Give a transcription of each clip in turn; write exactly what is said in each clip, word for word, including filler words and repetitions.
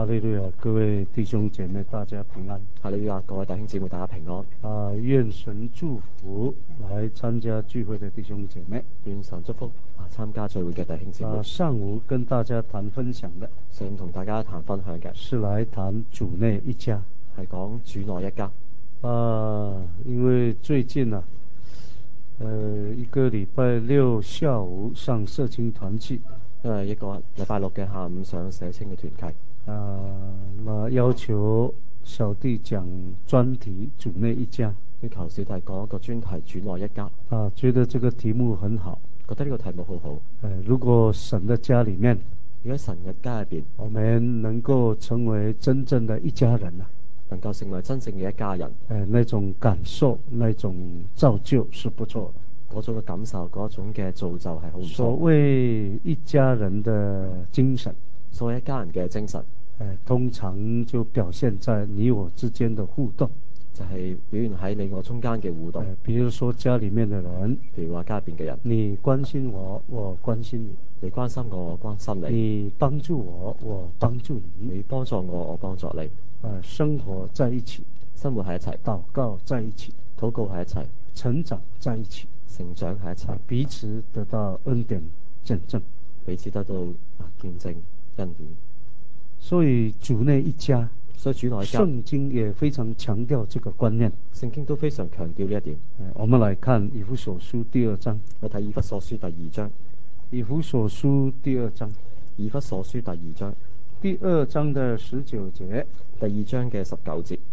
哈利路亞，各位弟兄姐妹，大家平安。 哈利路亞，各位弟兄姊妹，大家平安。 啊，願神祝福來參加聚會的弟兄姐妹。 願神祝福啊參加聚會嘅弟兄姊妹。 啊，上午跟大家談分享的， 想同大家談分享嘅， 是來談主內一家， 係講主內一家。 啊，因為最近啊，呃，一個禮拜六下午上社青團契， 因為一個禮拜六嘅下午上社青嘅團契。 啊，那要求小弟講專題主內一家， 要求小弟講一個專題主內一家。 啊，覺得這個題目很好， 覺得呢個題目好好。 呃，如果神的家裏面， 如果神嘅家入邊， 我們能夠成為真正的一家人啊， 能夠成為真正嘅一家人， 呃，那種感受，那種造就是不錯的。 嗰種嘅感受，嗰種嘅造就係好唔錯。 所謂一家人的精神， 所謂一家人嘅精神， 呃，通常就表現在你我之間的互動， 就係表現喺你我中間嘅互動。 呃，比如說家裏面的人， 譬如話家入邊嘅人， 你關心我，我關心你； 你關心我，我關心你； 你幫助我，我幫助你； 你幫助我，我幫助你。 呃，生活在一起， 生活喺一齊， 禱告在一起， 禱告喺一齊， 成長在一起， 成長喺一齊， 彼此得到恩典見證， 彼此得到見證恩典。 所以主內一家， 所以主內一家， 聖經也非常強調這個觀念。 聖經都非常強調呢一點。 我們來看以弗所書第二章。 我睇以弗所書第二章。 以弗所書第二章。 以弗所書第二章。 第二章的十九節。 第二章嘅十九節。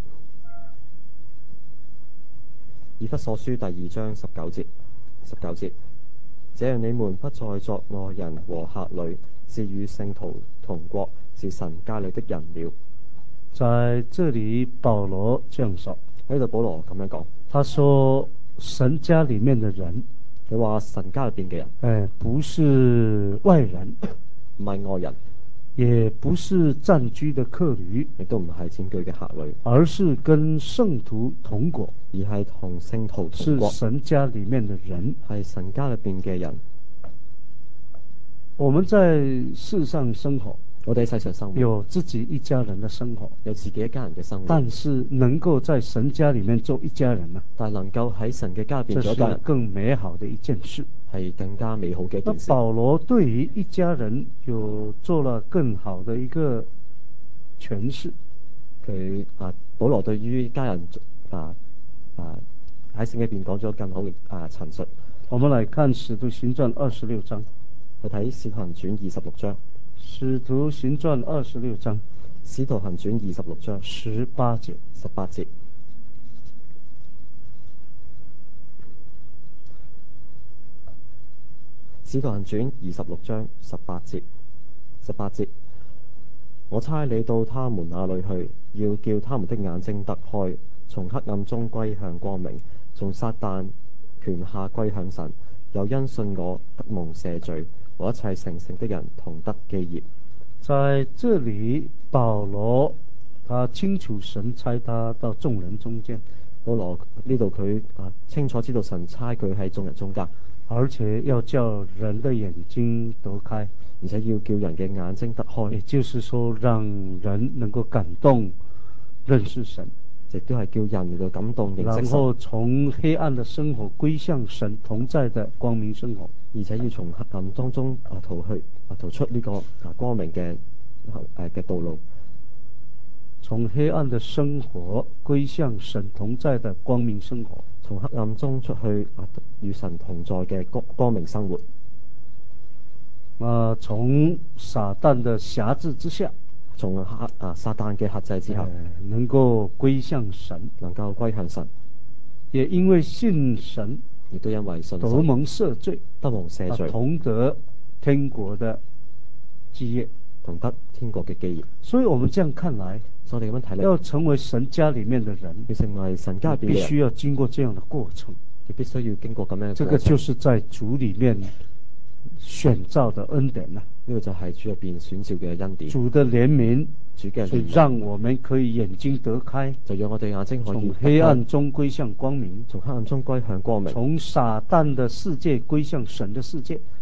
以弗所書第二章十九節。十九節。這樣你們不再作外人和客旅，是與聖徒同國，是神家裏的人了。 在這裡保羅這樣說， 喺度保羅咁樣講， 他說神家裡面的人， 佢話神家入邊嘅人， 誒，不是外人， 唔係外人， 也不是暫居的客旅， 亦都唔係佔據嘅客旅， 而是跟聖徒同國， 而係同聖徒同國， 是神家裡面的人， 係神家裏邊嘅人。 我們在世上生活， 我哋喺世上生活， 有自己一家人的生活， 有自己一家人嘅生活， 但是能夠在神家裡面做一家人啊， 但係能夠喺神嘅家入邊做一家人， 這是更美好的一件事， 係更加美好嘅一件事。 保羅對於一家人有做了更好的一個詮釋。 佢啊，保羅對於家人啊啊喺聖經入邊講咗更好嘅啊陳述。 我們來看使徒行傳二十六章。 去睇使徒行傳二十六章。 使徒行傳二十六章。 使徒行傳二十六章十八節。 十八節。使徒行傳二十六章十八節。十八節。我差你到他們那裡去，要叫他們的眼睛得開，從黑暗中歸向光明，從撒旦權下歸向神，又因信我得蒙赦罪，和一切成聖的人同得基業。 在這裡，保羅他清楚神差他到眾人中間。 保羅呢度佢啊清楚知道神差佢喺眾人中間， 而且要叫人的眼睛得開， 而且要叫人嘅眼睛得開， 也就是說讓人能夠感動認識神， 亦都係叫人嚟到感動認識神， 然後從黑暗的生活歸向神同在的光明生活， 而且要從黑暗當中啊逃去啊逃出呢個啊光明嘅誒嘅道路， 從黑暗的生活歸向神同在的光明生活， 從黑暗中出去啊與神同在嘅光光明生活， 啊，從撒旦的轄制之下， 從黑啊撒旦嘅轄制之下， 能夠歸向神， 能夠歸向神， 也因為信神， 亦都因為信神得蒙赦罪， 得蒙赦罪， 同得天國的基業， 同得天國嘅基業。 所以我們這樣看來， 所以我哋咁樣睇咧， 要成為神家裡面的人， 要成為神家入邊嘅人， 必須要經過這樣的過程， 亦必須要經過咁樣嘅過程。 這個就是在主裡面選召的恩典啦。 呢個就係主入邊選召嘅恩典。 主的憐憫， 主嘅憐憫， 所以讓我們可以眼睛得開， 就讓我哋眼睛可以從黑暗中歸向光明， 從黑暗中歸向光明， 從撒旦的世界歸向神的世界，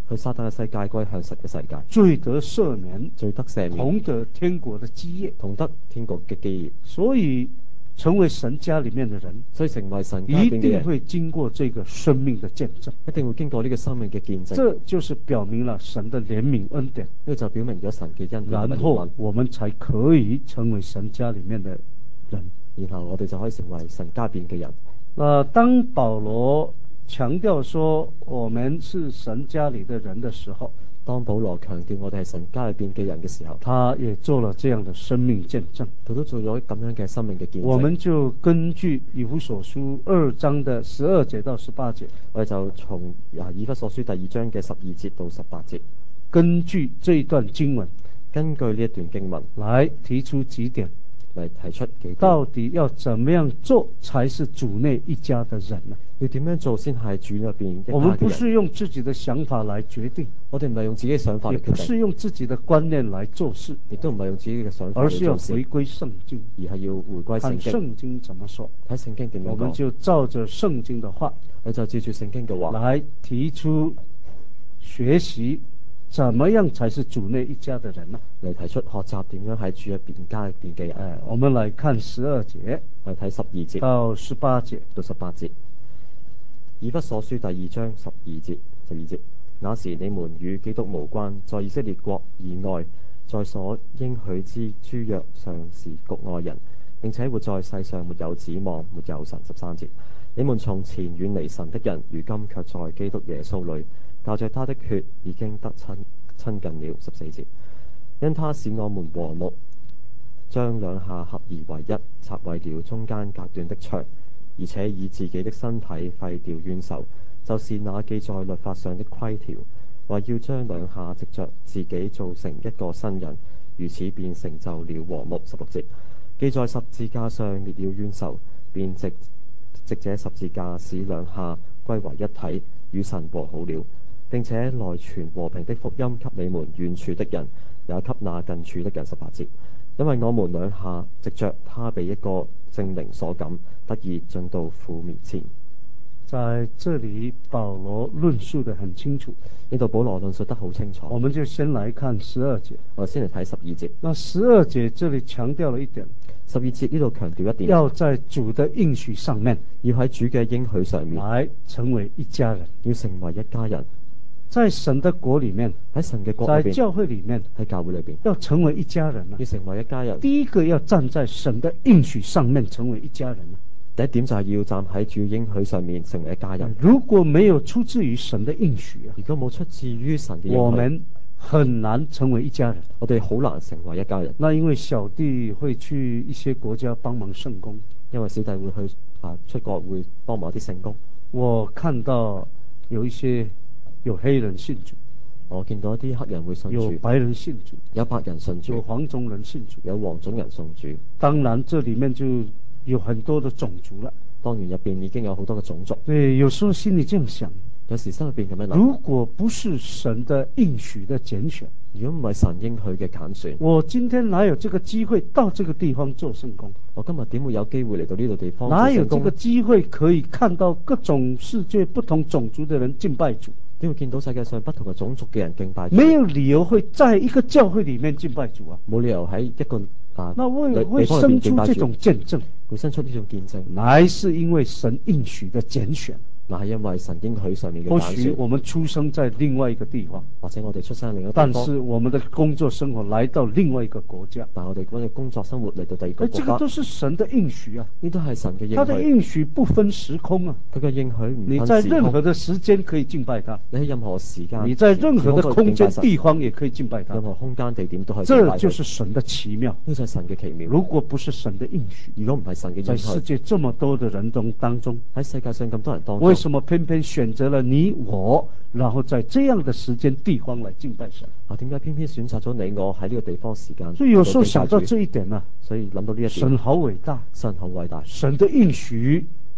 去撒旦嘅世界歸向神嘅世界， 罪得赦免， 罪得赦免， 同得天國的基業， 同得天國嘅基業。 所以成為神家裏面的人， 所以成為神家一裏邊嘅人， 定會經過這個生命的見證， 一定會經過呢個生命嘅見證。 這就是表明了神的憐憫恩典， 呢個就表明咗神嘅恩典。 然後我們才可以成為神家裏面的人， 然後我哋就可以成為神家邊嘅人。 呃，當保羅強調說我們是神家裏的人的時候， 當保羅強調我哋係神家裏邊嘅人嘅時候， 他也做了這樣的生命見證。 佢都做咗咁樣嘅生命嘅見證。 我們就根據以弗所書二章的十二節到十八節， 我哋就從啊以弗所書第二章嘅十二節到十八節， 根據這一段經文， 根據呢一段經文來提出幾點， 嚟提出幾點， 到底要怎麼樣做才是主內一家的人呢？ 要點樣做先係主入邊一家嘅人？ 我們不是用自己的想法來決定， 我哋唔係用自己嘅想法嚟決定， 也不是用自己的觀念來做事， 亦都唔係用自己嘅想法嚟做事， 而是要回歸聖經， 而係要回歸聖經。 看聖經怎麼說， 睇聖經點樣講， 我們就照着聖經的話， 我就照住聖經嘅話來提出學習，怎麼樣才是主內一家的人呢？ 嚟提出學習點樣喺主入邊家入邊嘅人。 哎，我們來看十二節， 我哋睇十二節到十八節到十八節。以弗所書第二章十二節十二節，那時你們與基督無關，在以色列國以外，在所應許之諸約上是局外人，並且活在世上沒有指望，沒有神。十三節，你們從前遠離神的人，如今卻在基督耶穌裏，靠着他的血已經得親親近了。十四節，因他使我們和睦，將兩下合而為一，拆毀了中間隔斷的牆，而且以自己的身體廢掉冤仇，就是那記在律法上的規條，為要將兩下藉着自己造成一個新人，如此便成就了和睦。十六節，記在十字架上滅了冤仇，便藉藉這十字架使兩下歸為一體，與神和好了，並且來傳和平的福音給你們遠處的人，也給那近處的人。十八節，因為我們兩下藉着他被一個聖靈所感，得以進到父面前。 在這裡保羅論述得很清楚， 呢度保羅論述得好清楚。 我們就先來看十二節。 我哋先嚟睇十二節。 那十二節這裡強調了一點， 十二節呢度強調一點， 要在主的應許上面， 要喺主嘅應許上面來成為一家人， 要成為一家人。 在神的國裡面， 喺神嘅國裏邊， 在教會裡面， 喺教會裏邊， 要成為一家人啊！ 要成為一家人， 第一個要站在神的應許上面成為一家人啊！ 第一點就係要站喺主應許上面成為一家人。 如果沒有出自於神的應許啊， 如果冇出自於神嘅應許， 我們很難成為一家人。 我哋好難成為一家人。 那因為小弟會去一些國家幫忙聖工， 因為小弟會去啊出國會幫忙一啲聖工。 我看到有一些有黑人信主， 我見到一啲黑人會信主， 有白人信主， 有白人信主， 有黃種人信主， 有黃種人信主。 當然，這裡面就有很多的種族了。 當然入邊已經有好多嘅種族。 對，有時候心裡這樣想， 有時心入邊咁樣諗， 如果不是神的應許的揀選， 如果唔係神應許嘅揀選， 我今天哪有這個機會到這個地方做聖工？ 我今日點會有機會嚟到呢度地方做聖工？ 哪有這個機會可以看到各種世界不同種族的人敬拜主？ 點會見到世界上不同嘅種族嘅人敬拜主？ 沒有理由會在一個教會裡面敬拜主啊！ 冇理由喺一個啊， 那會會生出這種見證， 會生出呢種見證， 乃是因為神應許的揀選。 那係因為神應許上面嘅揀選。 或許我們出生在另外一個地方， 或者我哋出生另一個地但方， 是我們的工作生活來到另外一個國家， 但我哋嗰個工作生活嚟到第二個國家， 這個都是神的應許啊！ 呢都係神嘅應許。 他的應許不分時空啊！ 佢嘅應許唔分時空。 你在任何的時間可以敬拜他， 你喺任何時間， 你在任何的空間地方也可以敬拜他， 任何空間地點都可以敬拜他。 這就是神的奇妙， 呢就係神嘅奇妙。 如果不是神的應許， 如果唔係神嘅應許， 在世界這麼多的人中當中， 喺世界上咁多人當中， 為什麼偏偏選擇了你我，然後在這樣的時間地方來敬拜神？ 啊，點解偏偏選擇咗你我喺呢個地方時間？ 所以有時候想到這一點啊， 所以諗到呢一點， 神好偉大， 神好偉大， 神的應許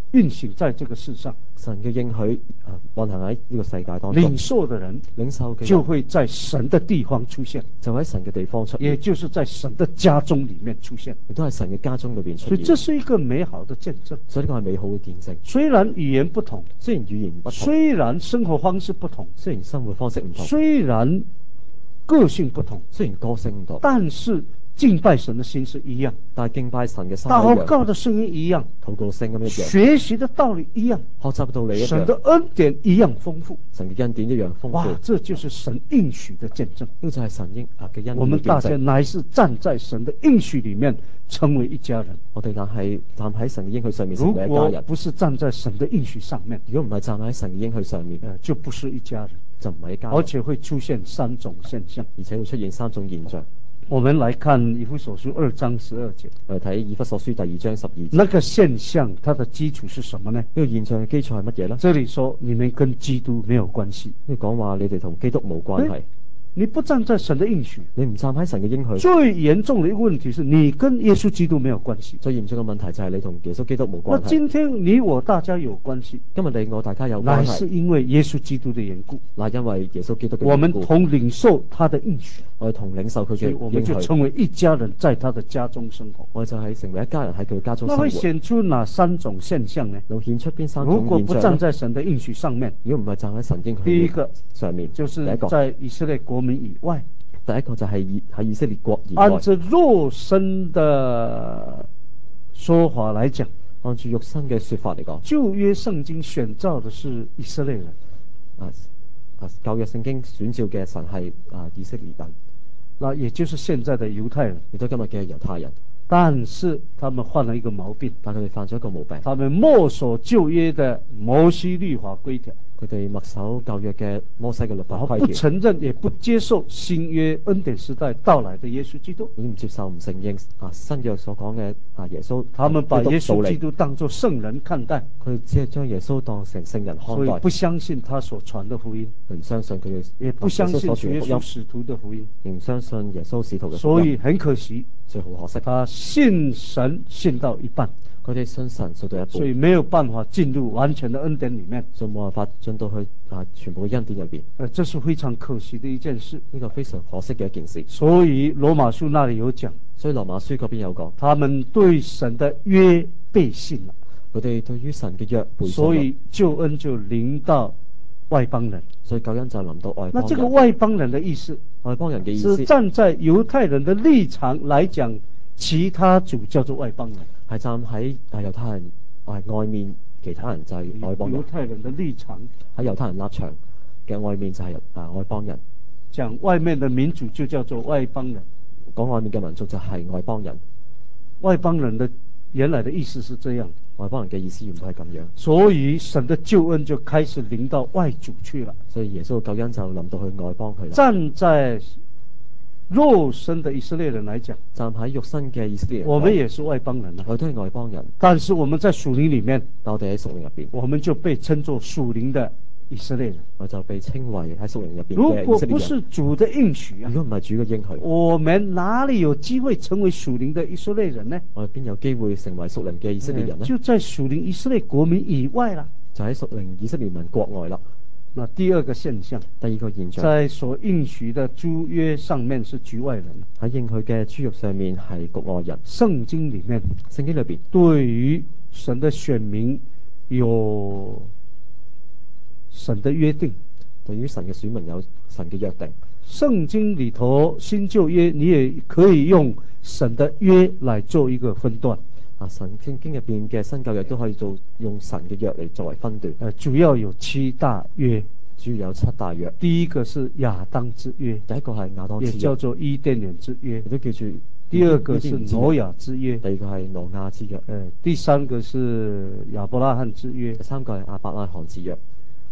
運行在這個世上， 神嘅應許啊運行喺呢個世界當中， 領受的人領受嘅人就會在神的地方出現， 就喺神嘅地方出現， 也就是在神的家中裡面出現， 亦都係神嘅家中裏邊出現。 所以這是一個美好的見證。 所以呢個係美好嘅見證。 雖然語言不同， 雖然語言不同， 雖然生活方式不同， 雖然生活方式唔同， 雖然個性不同， 雖然個性唔同， 但是敬拜神的心是一樣， 但係敬拜神嘅心一樣， 禱告的聲音一樣， 禱告聲音一樣， 學習的道理一樣， 學習嘅道理一樣， 神的恩典一樣豐富。 神嘅恩典一樣豐富。 哇，這就是神應許的見證。 呢個就係神應啊嘅恩典嘅見證。 我們大家乃是站在神的應許裡面，成為一家人。 我哋但係站喺神嘅應許上面，成為一家人。 如果不是站在神的應許上面， 如果唔係站喺神嘅應許上面， 呃，就不是一家人， 就唔係一家人， 而且會出現三種現象， 而且會出現三種現象。 我們來看以弗所書二章十二節。 我哋睇以弗所書第二章十二節。 那個現象它的基礎是什麼呢？ 呢個現象嘅基礎係乜嘢呢？ 這裡說你們跟基督沒有關係。 呢講話你哋同基督冇關係。 你不站在神的應許， 你唔站喺神嘅應許。 最嚴重的一個問題是你跟耶穌基督沒有關係。 最嚴重嘅問題就係你同耶穌基督冇關係。 那今天你我大家有關係， 今日你我大家有關係， 乃是因為耶穌基督的緣故。 乃因為耶穌基督嘅緣故。 我們同領受他的應許， 我哋同領受佢嘅應許， 我們就成為一家人，在他的家中生活。 我哋就係成為一家人喺佢家中生活。 那會顯出哪三種現象呢？ 又顯出邊三種現象？ 如果不站在神的應許上面， 如果唔係站喺神應許第一個上面， 就是在以色列國民以外。 第一個就係以喺以色列國以外。 按照肉身的說法來講， 按住肉身嘅說法嚟講， 舊約聖經選召的是以色列人。 啊啊，舊約聖經選召嘅神係啊以色列人， 那也就是現在的猶太人， 亦都今日嘅猶太人。 但是他們犯了一個毛病， 但佢哋犯咗一個毛病， 他們默守舊約的摩西律法規條。 佢哋默守舊約嘅摩西嘅律法規條， 不承認也不接受新約恩典時代到來的耶穌基督， 已經唔接受唔承認啊新約所講嘅啊耶穌， 他們把耶穌基督當作聖人看待， 佢只係將耶穌當成聖人看待， 所以不相信他所傳的福音， 唔相信佢嘅， 也不相信耶穌使徒的福音， 唔相信耶穌使徒嘅福音， 所以很可惜， 最好可惜， 他信神信到一半。 佢哋信神信到一半， 所以沒有辦法進入完全的恩典裡面， 就冇辦法進到去啊全部嘅恩典入邊。 呃，這是非常可惜的一件事， 呢個非常可惜嘅一件事。 所以羅馬書那裡有講， 所以羅馬書嗰邊有講， 他們對神的約背信了， 佢哋對於神嘅約背信， 所以救恩就臨到外邦人。 所以救恩就臨到外邦人。 那這個外邦人的意思， 外邦人嘅意思是站在猶太人的立場來講，其他族叫做外邦人， 係站喺啊猶太人啊外面，其他人就係外邦人。 猶太人的立場喺猶太人立場嘅外面就係啊外邦人， 講外面的民族就叫做外邦人， 講外面嘅民族就係外邦人。 外邦人的原來的意思是這樣， 外邦人嘅意思原本係咁樣， 所以神的救恩就開始臨到外族去了。 所以耶穌嘅救恩就臨到去外邦去啦。 站在肉身的以色列人來講， 站喺肉身嘅以色列人， 我們也是外邦人啊， 我都係外邦人。 但是我們在屬靈裡面， 但我哋喺屬靈入邊， 我們就被稱作屬靈的以色列人， 我就被稱為喺屬靈入邊嘅以色列人。 如果不是主的應許啊， 如果唔係主嘅應許， 我們哪裡有機會成為屬靈的以色列人呢？ 我哋邊有機會成為屬靈嘅以色列人呢？ 就在屬靈以色列國民以外啦， 就喺屬靈以色列民國外啦。 那第二個現象， 第二個現象， 在所應許的諸約上面是局外人， 喺應許嘅諸約上面係局外人。 聖經裡面， 聖經裏邊對於神的選民有神的約定， 對於神嘅選民有神嘅約定。 聖經裡頭新舊約，你也可以用神的約來做一個分段。 啊，神聖經入邊嘅新舊約都可以做用神嘅約嚟作為分段。 呃，主要有七大約， 主要有七大約。 第一個是亞當之約， 第一個係亞當之約， 也叫做伊甸園之約， 亦都叫做。 第二個是挪亞之約， 第二個係挪亞之約。 呃，第三個是亞伯拉罕之約， 第三個係亞伯拉罕之約。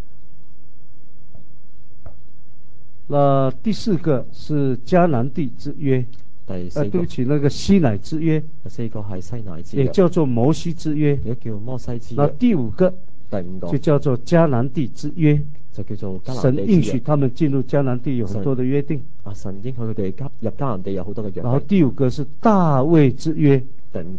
那第四個是迦南地之約。 第四個， 呃，對不起，那個西乃之約。 第四個係西乃之約， 也叫做摩西之約， 也叫摩西之約。 那第五個， 第五個就叫做迦南地之約， 就叫做迦南地之約。 神應許他們進入迦南地有很多的約定。 啊，神應許佢哋入迦南地有好多嘅約定。 然後第五個是大衛之約， 第五個係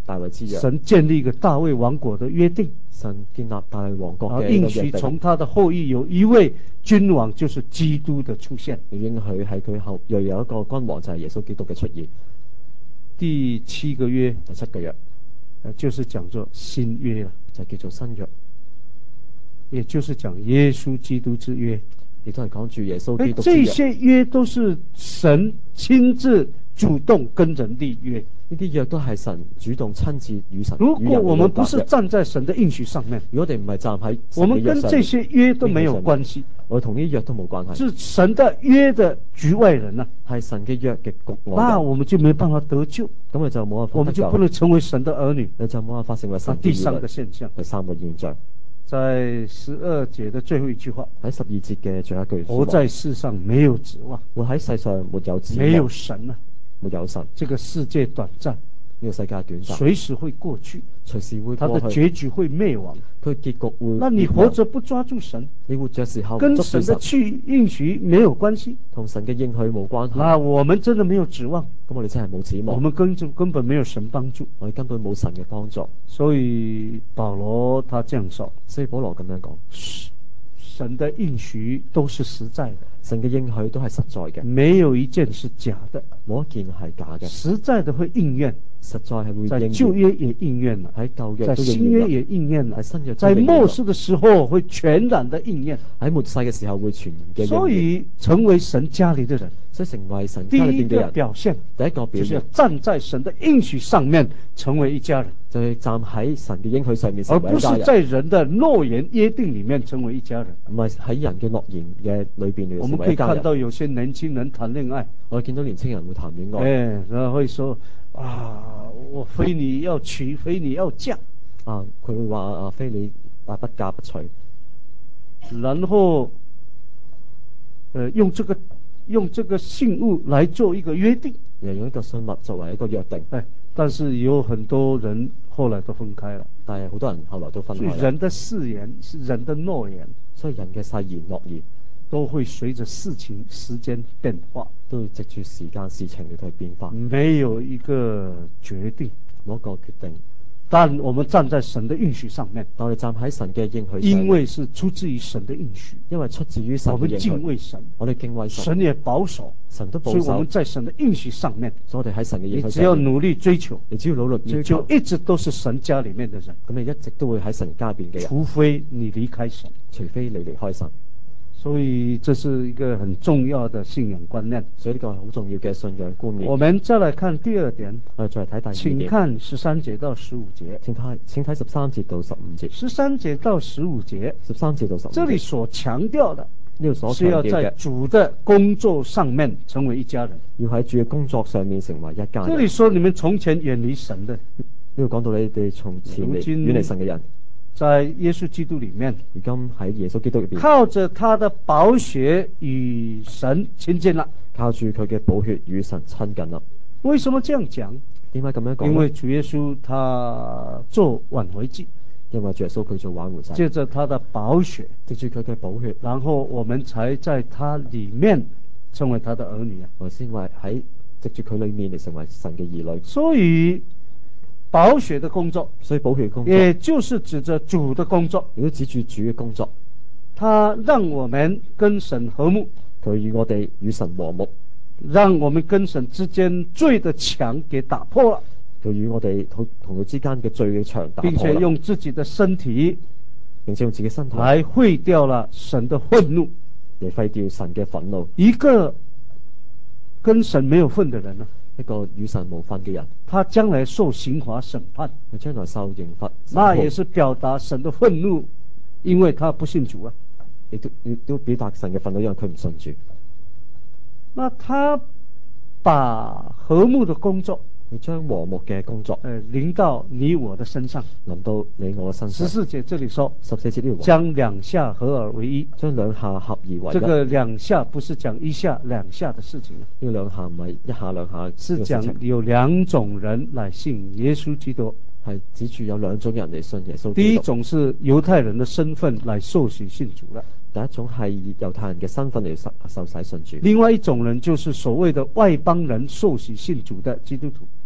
大衛之約， 神建立一個大衛王國的約定， 神建立大衛王國啊， 嘅應許一個約定， 從他的後裔有一位君王，就是基督的出現。 應許喺佢後又有一個君王，就係耶穌基督嘅出現。 第七個約， 第七個約， 呃，就是講做新約了， 就叫做新約， 也就是講耶穌基督之約。 亦都係講住耶穌哎， 基督之約。 這些約都是神親自主動跟人立約。 呢啲約都係神主動親自與神。 如果我們不是站在神的應許上面， 如果我哋唔係站喺我們跟這些約都沒有關係。 我同呢啲約都冇關係。 是神的約的局外人啊， 係神嘅約嘅局外人。 那我們就沒辦法得救， 咁我就冇辦法得救， 我們就不能成為神的兒女。 你就冇辦法成為神嘅兒女。 第三個現象， 第三個現象， 在十二節的最後一句話， 喺十二節嘅最後一句， 活在世上沒有指望， 活喺世上沒有指望， 沒有神啊， 沒有神。 這個世界短暫， 呢個世界短暫， 隨時會過去， 隨時會它過去， 的結局會滅亡， 佢結局會。 那你活着不抓住神， 你活着時候跟神的去應許沒有關係， 同神嘅應許冇關係， 那我們真的沒有指望， 咁我哋真係冇指望， 我們根本根本沒有神幫助， 我哋根本冇神嘅幫助。 所以保羅他這樣說， 所以保羅咁樣講， 神的應許都是實在的， 神嘅應許都係實在嘅， 沒有一件是假的， 冇一件係假嘅， 實在的會應驗， 實在係會應驗， 在舊約也應驗了， 喺舊約在都應驗， 新約也應驗了， 喺新約在末世的時候會全然的應驗， 喺末世嘅時候會全然嘅應驗。 所以成為神家裏的人， 所以成為神第家裏邊嘅人， 一個表現， 第一個表現就是要站在神的應許上面成為一家人， 就係站喺神嘅應許上面成而不為一家人， 是在人的諾言約定裏面成為一家人。 唔係喺人嘅諾言嘅裏邊嚟我們可以看到有些年輕人談戀愛， 我哋見到年輕人會談戀愛， 哎，然後會說啊，我非你要娶，非你要嫁， 啊，佢會話啊，非你啊不嫁不娶， 然後，呃，用這個用這個信物來做一個約定， 又用一個信物作為一個約定， 哎，但是有很多人後來都分開了， 但係好多人後來都分開。 人的誓言是人的諾言， 所以人嘅誓言諾言都會隨着事情時間變化， 都會藉住時間事情嚟去變化， 沒有一個決定， 冇一個決定。 但我們站在神的應許上面， 但我哋站喺神嘅應許上， 因為是出自於神的應許， 因為出自於神我們嘅應許， 敬畏神， 我哋敬畏神， 神也保守， 神都保守， 所以我們在神的應許上面， 所以我哋喺神嘅應許上面， 你只要努力追求， 你只要努力追你求， 就一直都是神家裏面的人， 咁你一直都會喺神家邊嘅人， 除非你離開神， 除非你離開神。 所以這是一個很重要的信仰觀念。 所以呢個係好重要嘅信仰觀念。 我們再來看第二點， 我哋再嚟睇第二點， 請看十三節到十五節。 請睇請睇十三節到十五節。 十三節到十五節， 十三節到十五節。 這裏所強調的， 呢度所是要在主的工作上面成為一家人。 要喺主嘅工作上面成為一家人。 這裏說你們從前遠離神的， 呢度講到你哋從前嚟遠離神嘅人， 在耶穌基督裏面， 如今喺耶穌基督裏邊， 靠着他的寶血與神親近了。 靠住佢嘅寶血與神親近啦。 為什麼這樣講？ 點解咁樣講？ 因為主耶穌他做挽回祭， 因為主耶穌佢做挽回祭， 借着他的寶血， 藉住佢嘅寶血， 然後我們才在他裏面成為他的兒女啊。 我先為喺藉住佢裏面嚟成為神嘅兒女。 所以寶血的工作， 所以寶血工作， 也就是指着主的工作， 亦都指住主嘅工作。 他讓我們跟神和睦， 佢與我哋與神和睦， 讓我們跟神之間罪的牆給打破了。 佢與我哋同同佢之間嘅罪嘅牆打破， 並且用自己的身體， 並且用自己身體來毀掉了神的憤怒， 嚟廢掉神嘅憤怒。 一個跟神沒有份的人呢， 一個與神無份嘅人， 他將來受刑罰審判， 佢將來受刑罰， 那也是表達神的憤怒，因為他不信主啊。 亦都亦都表達神嘅憤怒，因為佢唔信主。 那他把和睦的工作， 佢將和睦嘅工作， 呃，臨到你我的身上。 臨到你我嘅身上。 十四節這裡說， 十四節呢度話， 將兩下合而為一， 將兩下合而為一。 這個兩下不是講一下兩下的事情， 呢兩下唔係一下兩下， 是講有兩種人來信耶穌基督。 係指住有兩種人嚟信耶穌基督。 第一種是猶太人的身份來受洗信主了， 第一種係以猶太人嘅身份嚟受受洗信主。 另外一種人就是所謂的外邦人受洗信主的基督徒。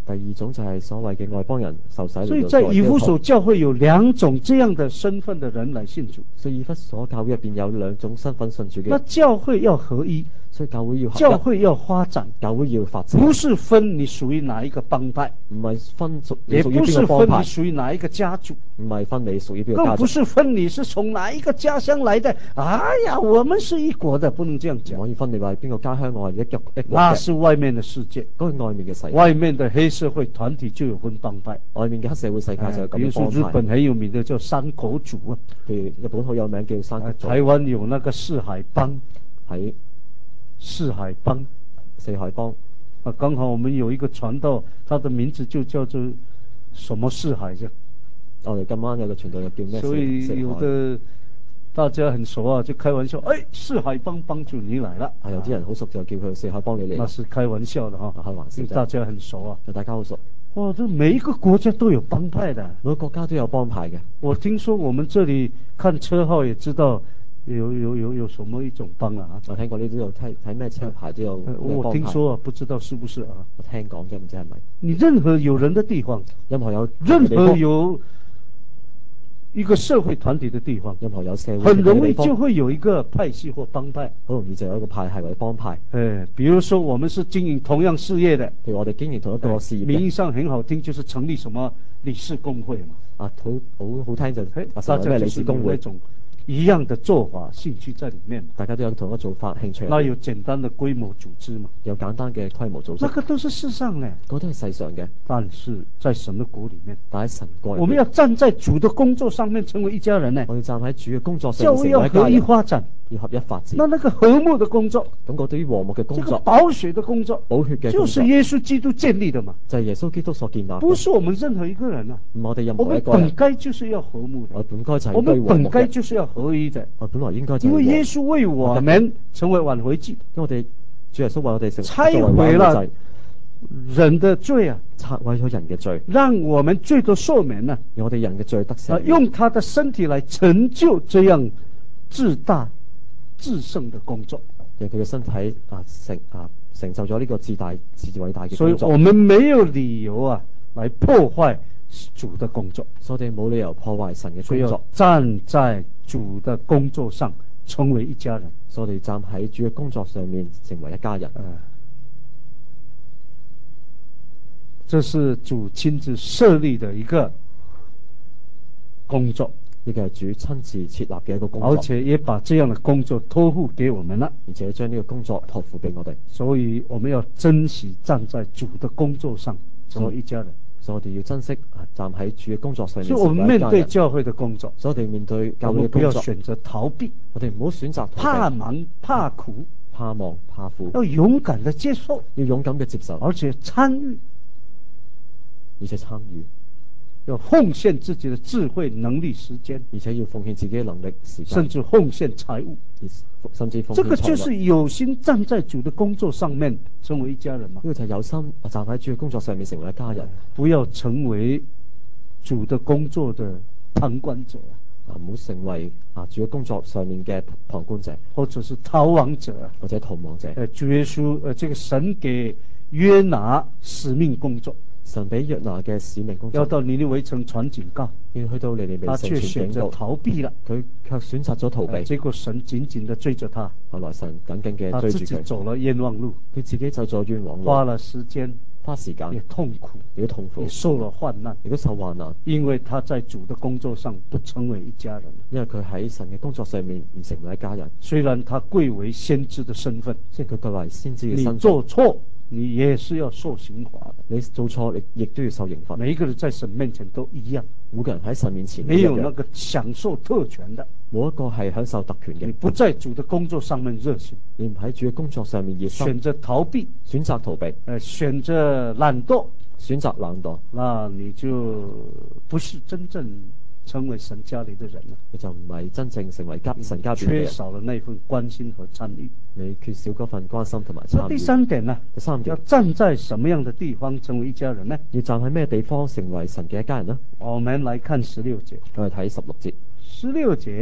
第二種就係所謂嘅外邦人受洗嚟到所以在作為基督徒。 以弗所教會有兩種這樣的身份的人來信主。 所以以弗所教會入邊有兩種身份信主嘅那人， 教會要合一， 所以教會要合一， 教會要發展， 教會要發展， 不是分你屬於哪一個幫派， 唔係分屬你也屬於不是分你邊個幫派， 屬於哪一個家族， 唔係分你屬於邊個更不家族， 是分你是從哪一個家鄉來的。哎呀，我們是一國的，不能這樣唔講。 可以分你話邊個家鄉，我係一國一國那嘅， 是外面的世界， 嗰個外面嘅世界， 外面的黑社會團體就有分幫派。 外面嘅黑社會世界就有比如咁說日本嘅幫派。 很有名的叫山口組啊， 譬如日本好有名叫山口組， 台灣有那個四海幫， 喺四海幫四海幫。 啊，剛好我們有一個傳道，他的名字就叫做什麼四海啫。 我哋今晚有個傳道又叫咩？ 所以四海有的大家很熟啊，就開玩笑，哎，四海幫幫主你來了。 係有啲人好熟就叫佢四海幫你嚟。 那是開玩笑的哈， 開玩笑啫， 大家很熟啊。 大家好熟。 哇，這每一個國家都有幫派的， 每個國家都有幫派嘅。 我聽說我們這裡看車號也知道有有有有什麼一種幫啊。 我聽過呢都有睇睇咩車牌都有咩幫派。 我聽說啊，不知道是不是啊？ 我聽講啫，唔知係咪。 你任何有人的地方， 任何有任何有一個社會團體的地方， 任何有社會很容易就會有一個派系或幫派， 好容易就有一個派系或者幫派。 誒，比如說我們是經營同樣事業的， 譬如我哋經營同一個事業， 名義上很好聽，就是成立什麼理事公會嘛。 啊，好好好聽就誒， 啊， 大成為咩理事公會？ 那種一樣的做法、興趣在裡面， 大家都有同一個做法、興趣。 那有簡單的規模組織嘛？ 有簡單嘅規模組織， 那個都是世上的， 嗰都係世上嘅。 但是在神的國裡面， 但喺神國， 我們要站在主的工作上面，成為一家人呢。 我哋站喺主嘅工作上教面， 會要合一發展， 要合一發展。 那那個和睦的工作， 咁嗰對於和睦嘅工這個作， 寶血的工作， 寶血嘅工作， 就是耶穌基督建立的嘛， 就係耶穌基督所建立嘅。 不是我們任何一個人啊， 唔係我哋任我們何一個人。 本該就是要和睦的， 我本該就係我們本該嘅。 就是要合一的， 我本來應該就係因為耶穌為我們成為挽回祭， 因為我哋主耶穌為我哋成拆作為毀了挽回祭， 人的罪啊， 拆毀咗人嘅罪， 讓我們罪得赦免啊， 讓我哋人嘅罪得赦啊， 免， 用他的身體來成就這樣至大至聖的工作， 讓佢嘅身體啊成啊成就咗呢個至大至偉大嘅所以工作。 我們沒有理由啊來破壞主的工作， 所以我哋冇理由破壞神嘅工作， 站在主的工作上成為一家人。 所以我哋站喺主嘅工作上面成為一家人。 呃，這是主親自設立的一個工作， 呢個係主親自設立嘅一個工作， 而且也把這樣的工作託付給我們了， 而且將呢個工作託付俾我哋。 所以我們要珍惜站在主的工作上成為一家人。 所以我哋要珍惜啊站喺主嘅工作上面所以我們面成為一家人。 對教會的工作， 所以我哋面對教我們會嘅工作， 不要選擇逃避、 我哋唔好選擇逃避怕忙、怕苦， 怕忙怕苦， 要勇敢的接受， 要勇敢嘅接受， 而且參與， 而且參與， 要奉獻自己的智慧、能力、時間， 而且要奉獻自己嘅能力、時間， 甚至奉獻財物。 甚至奉獻這個就財物。 是有心站在主的工作上面，成為一家人嘛。 呢個就係有心站喺主嘅工作上面成為一家人， 不要成為主的工作的旁觀者， 啊唔好成為啊主嘅工作上面嘅旁觀者， 或者是逃亡者， 或者逃亡者。 呃，主耶穌，呃，這個神給約拿使命工作， 神俾約拿嘅使命工作， 要到尼尼微城傳警告， 要去到尼尼微他卻城傳選擇警告， 逃避了， 佢卻選擇咗逃避。 呃結果神緊緊地追着他， 後來神緊緊嘅他自己追住佢， 走了冤枉路， 佢自己走咗冤枉路， 花了時間， 花時間， 也痛苦， 亦都痛苦也，受了患難， 亦都受患難， 因為他在主的工作上不成為一家人。 因為佢喺神嘅工作上面唔成為一家人。 雖然他貴為先知的身份， 即係佢貴為先知嘅你身份， 做錯，你也是要受刑罰的。 你做錯，你亦都要受刑罰。 每一個人在神面前都一樣， 每個人喺神面前都沒一樣， 有那個享受特權的。 冇一個係享受特權嘅。 你不在主的工作上面熱心， 你唔喺主嘅工作上面熱心， 選擇逃避， 選擇逃避， 呃，選擇懶惰， 選擇懶惰， 那你就不是真正成為神家裏的人了。 你就唔係真正成為家神家邊嘅缺人。 少了那份關心和參與。 你缺少嗰份關心同埋參與。 那第三點呢？ 第三點， 要站在什麼樣的地方成為一家人呢？ 要站喺咩地方成為神嘅一家人呢？ 我們來看十六節。 我哋睇十六節。 十六節，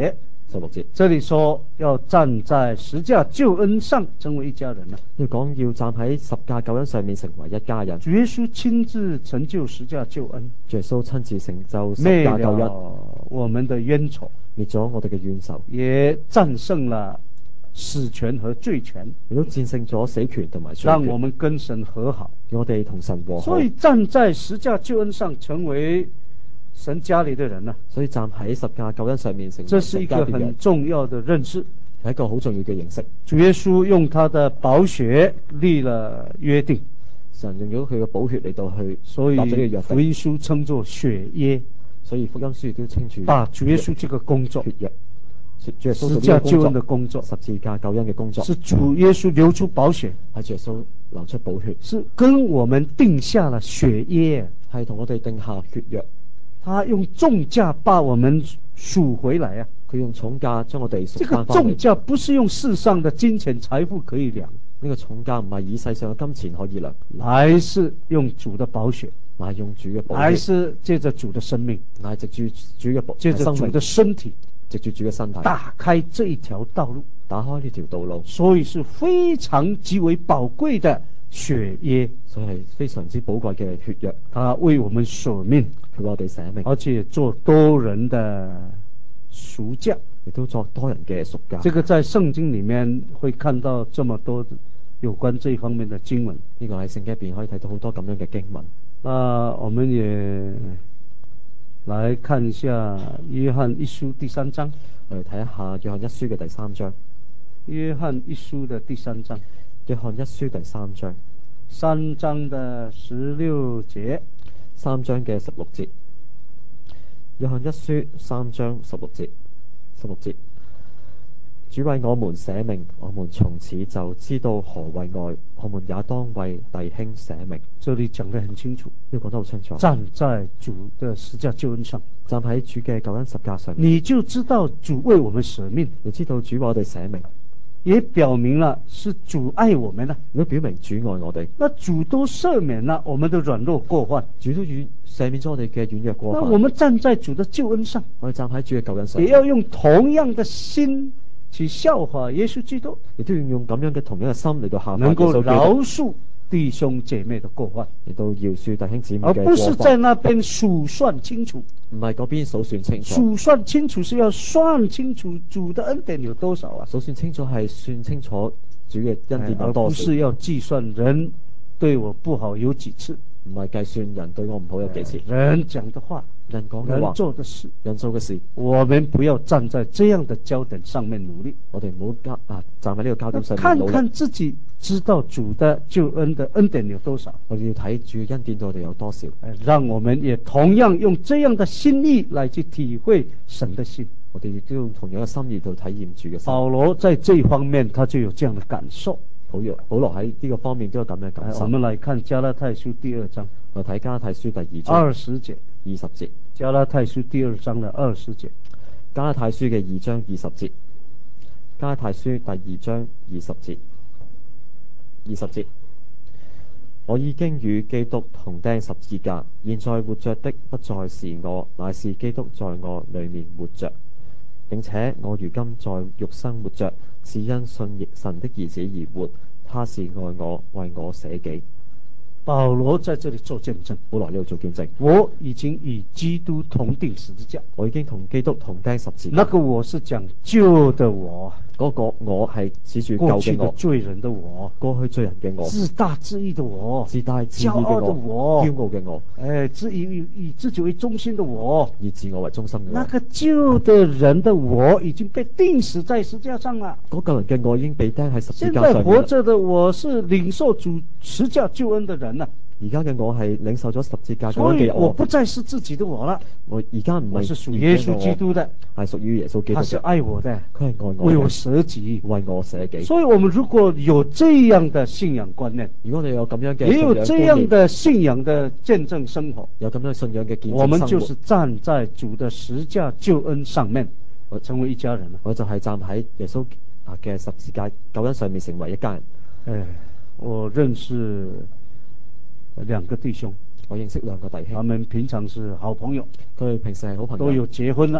十六節。 這裡說要站在十架救恩上成為一家人了。 要講要站喺十架救恩上面成為一家人。 主耶穌親自成就十架救恩， 主耶穌親自成就十滅架救恩， 了我們的冤仇， 滅咗我哋嘅冤仇， 也戰勝了死權和罪權， 亦都戰勝咗死權同埋罪權， 讓我們跟神和好。 讓我哋同神和好。 所以站在十架救恩上成為神家裏的人啊， 所以站喺十架救恩上面成為這是一個很重要的認識， 係一個好重要嘅認識。 主耶穌用他的寶血立了約定， 神用咗佢嘅寶血嚟到去所以立咗呢個約定， 福音書稱作血約， 所以福音書亦都稱住把主耶穌這個工作， 血約，主耶穌十架救恩的工作， 十字架救恩嘅工作， 是主耶穌流出寶血， 係主耶穌流出寶血， 是跟我們定下了血約， 係同我哋定下血約。 他用重價把我們贖回來啊！ 佢用重價將我哋贖這個翻翻嚟。 重價不是用世上的金錢財富可以量， 呢個重價唔係以世上嘅金錢可以量， 乃是用主的寶血， 乃係用主嘅寶血， 乃是借着主的生命， 乃係藉住主嘅寶借着主的身體， 藉住主嘅身體， 打開這一條道路， 打開呢條道路， 所以是非常極為寶貴的血約， 所以係非常之寶貴嘅血約。 他為我們捨命， 佢為我哋捨命， 而且做多人的贖價， 亦都作多人嘅贖價。 這個在聖經裏面會看到這麼多有關這一方面的經文。 呢個喺聖經入邊可以睇到好多咁樣嘅經文。 那我們也來看一下約翰一書第三章。 我哋睇一下約翰一書嘅第三章。 約翰一書的第三章。 約翰一書第三章。 三章的十六節。 三章嘅十六節。約翰一書三章十六節。十六節。主為我們捨命，我們從此就知道何為愛，我們也當為弟兄捨命。 這裡講得很清楚， 要講得好清楚。 站在主的十架救恩上， 站喺主嘅救恩十架上面， 你就知道主為我們捨命， 你知道主為我哋捨命， 也表明了是主愛我們了， 亦都表明主愛我哋。 那主都赦免了我們的軟弱過患， 主都與赦免咗我哋嘅軟弱過犯。 那我們站在主的救恩上， 我哋站喺主嘅救恩上， 也要用同樣的心去效法耶穌基督， 亦都要用咁樣嘅同樣嘅心嚟到效法耶能夠穌基督， 饒恕弟兄姐妹的過犯， 嚟到饒恕弟兄姊妹嘅過犯， 而不是在那邊數算清楚。 唔係嗰邊數算清楚。 數算清楚是要算清楚主的恩典有多少啊？ 數算清楚係算清楚主嘅恩典有多少， 而不是要計算人對我不好有幾次， 唔係計算人對我唔好有幾次。 人講的話， 人講嘅話， 人做的事， 人做嘅事， 我們不要站在這樣的焦點上面努力。 我哋唔好加啊站喺呢個焦點上面努力。 看看自己知道主的救恩的恩典有多少， 我哋要睇主嘅恩典對我哋有多少， 讓我們也同樣用這樣的心意來去體會神的心。 我哋亦都用同樣嘅心意去體驗主嘅心。 保羅在這一方面他就有這樣的感受。 保羅保羅喺呢個方面都有咁樣嘅感受。 我們來看加拉太書第二章， 我睇加拉太書第二章二十節， 二十節。 加拉太書第二章的二十節， 加拉太書嘅二章二十節，加拉太書第二章二十節，二十節。我已經與基督同釘十字架，現在活着的不再是我，乃是基督在我裏面活着，並且我如今在肉身活着，是因信神的兒子而活，他是愛我，為我捨己。 保羅在這裡做見證， 保羅呢度做見證， 我已經與基督同釘十字架， 我已經同基督同釘十字架。 那個我是講舊的我， 嗰個我係指住舊過去嘅我， 的罪人的我， 過去罪人嘅我， 自大自義的我， 自大自義驕傲的嘅我， 驕傲嘅我， 哎，自以以以自己為中心的我， 以自我為中心嘅我。 那個舊的人的我已經被釘死在十字架上了。 嗰個人嘅我已經被釘喺十字現架上面。 在活着的我是領受主十架救恩的人了。 而家嘅我係領受咗十字架救所以恩嘅我， 我不再是自己的我了， 我而家唔我係是屬耶穌基督的， 係屬於耶穌基督他是嘅， 愛我的， 佢係愛我嘅， 為我捨己， 為我捨己。 所以我們如果有這樣的信仰觀念， 如果你有咁樣嘅也有這樣信仰觀念， 的信仰的見證生活， 有咁樣信仰嘅見證生活， 我們就是站在主的十架救恩上面， 我成為一家人了。 我就係站喺耶穌啊嘅十字架救恩上面成為一家人。 哎，我認識兩個弟兄， 我認識兩個弟兄， 他們平常是好朋友， 佢哋平時係好朋友， 都有結婚了，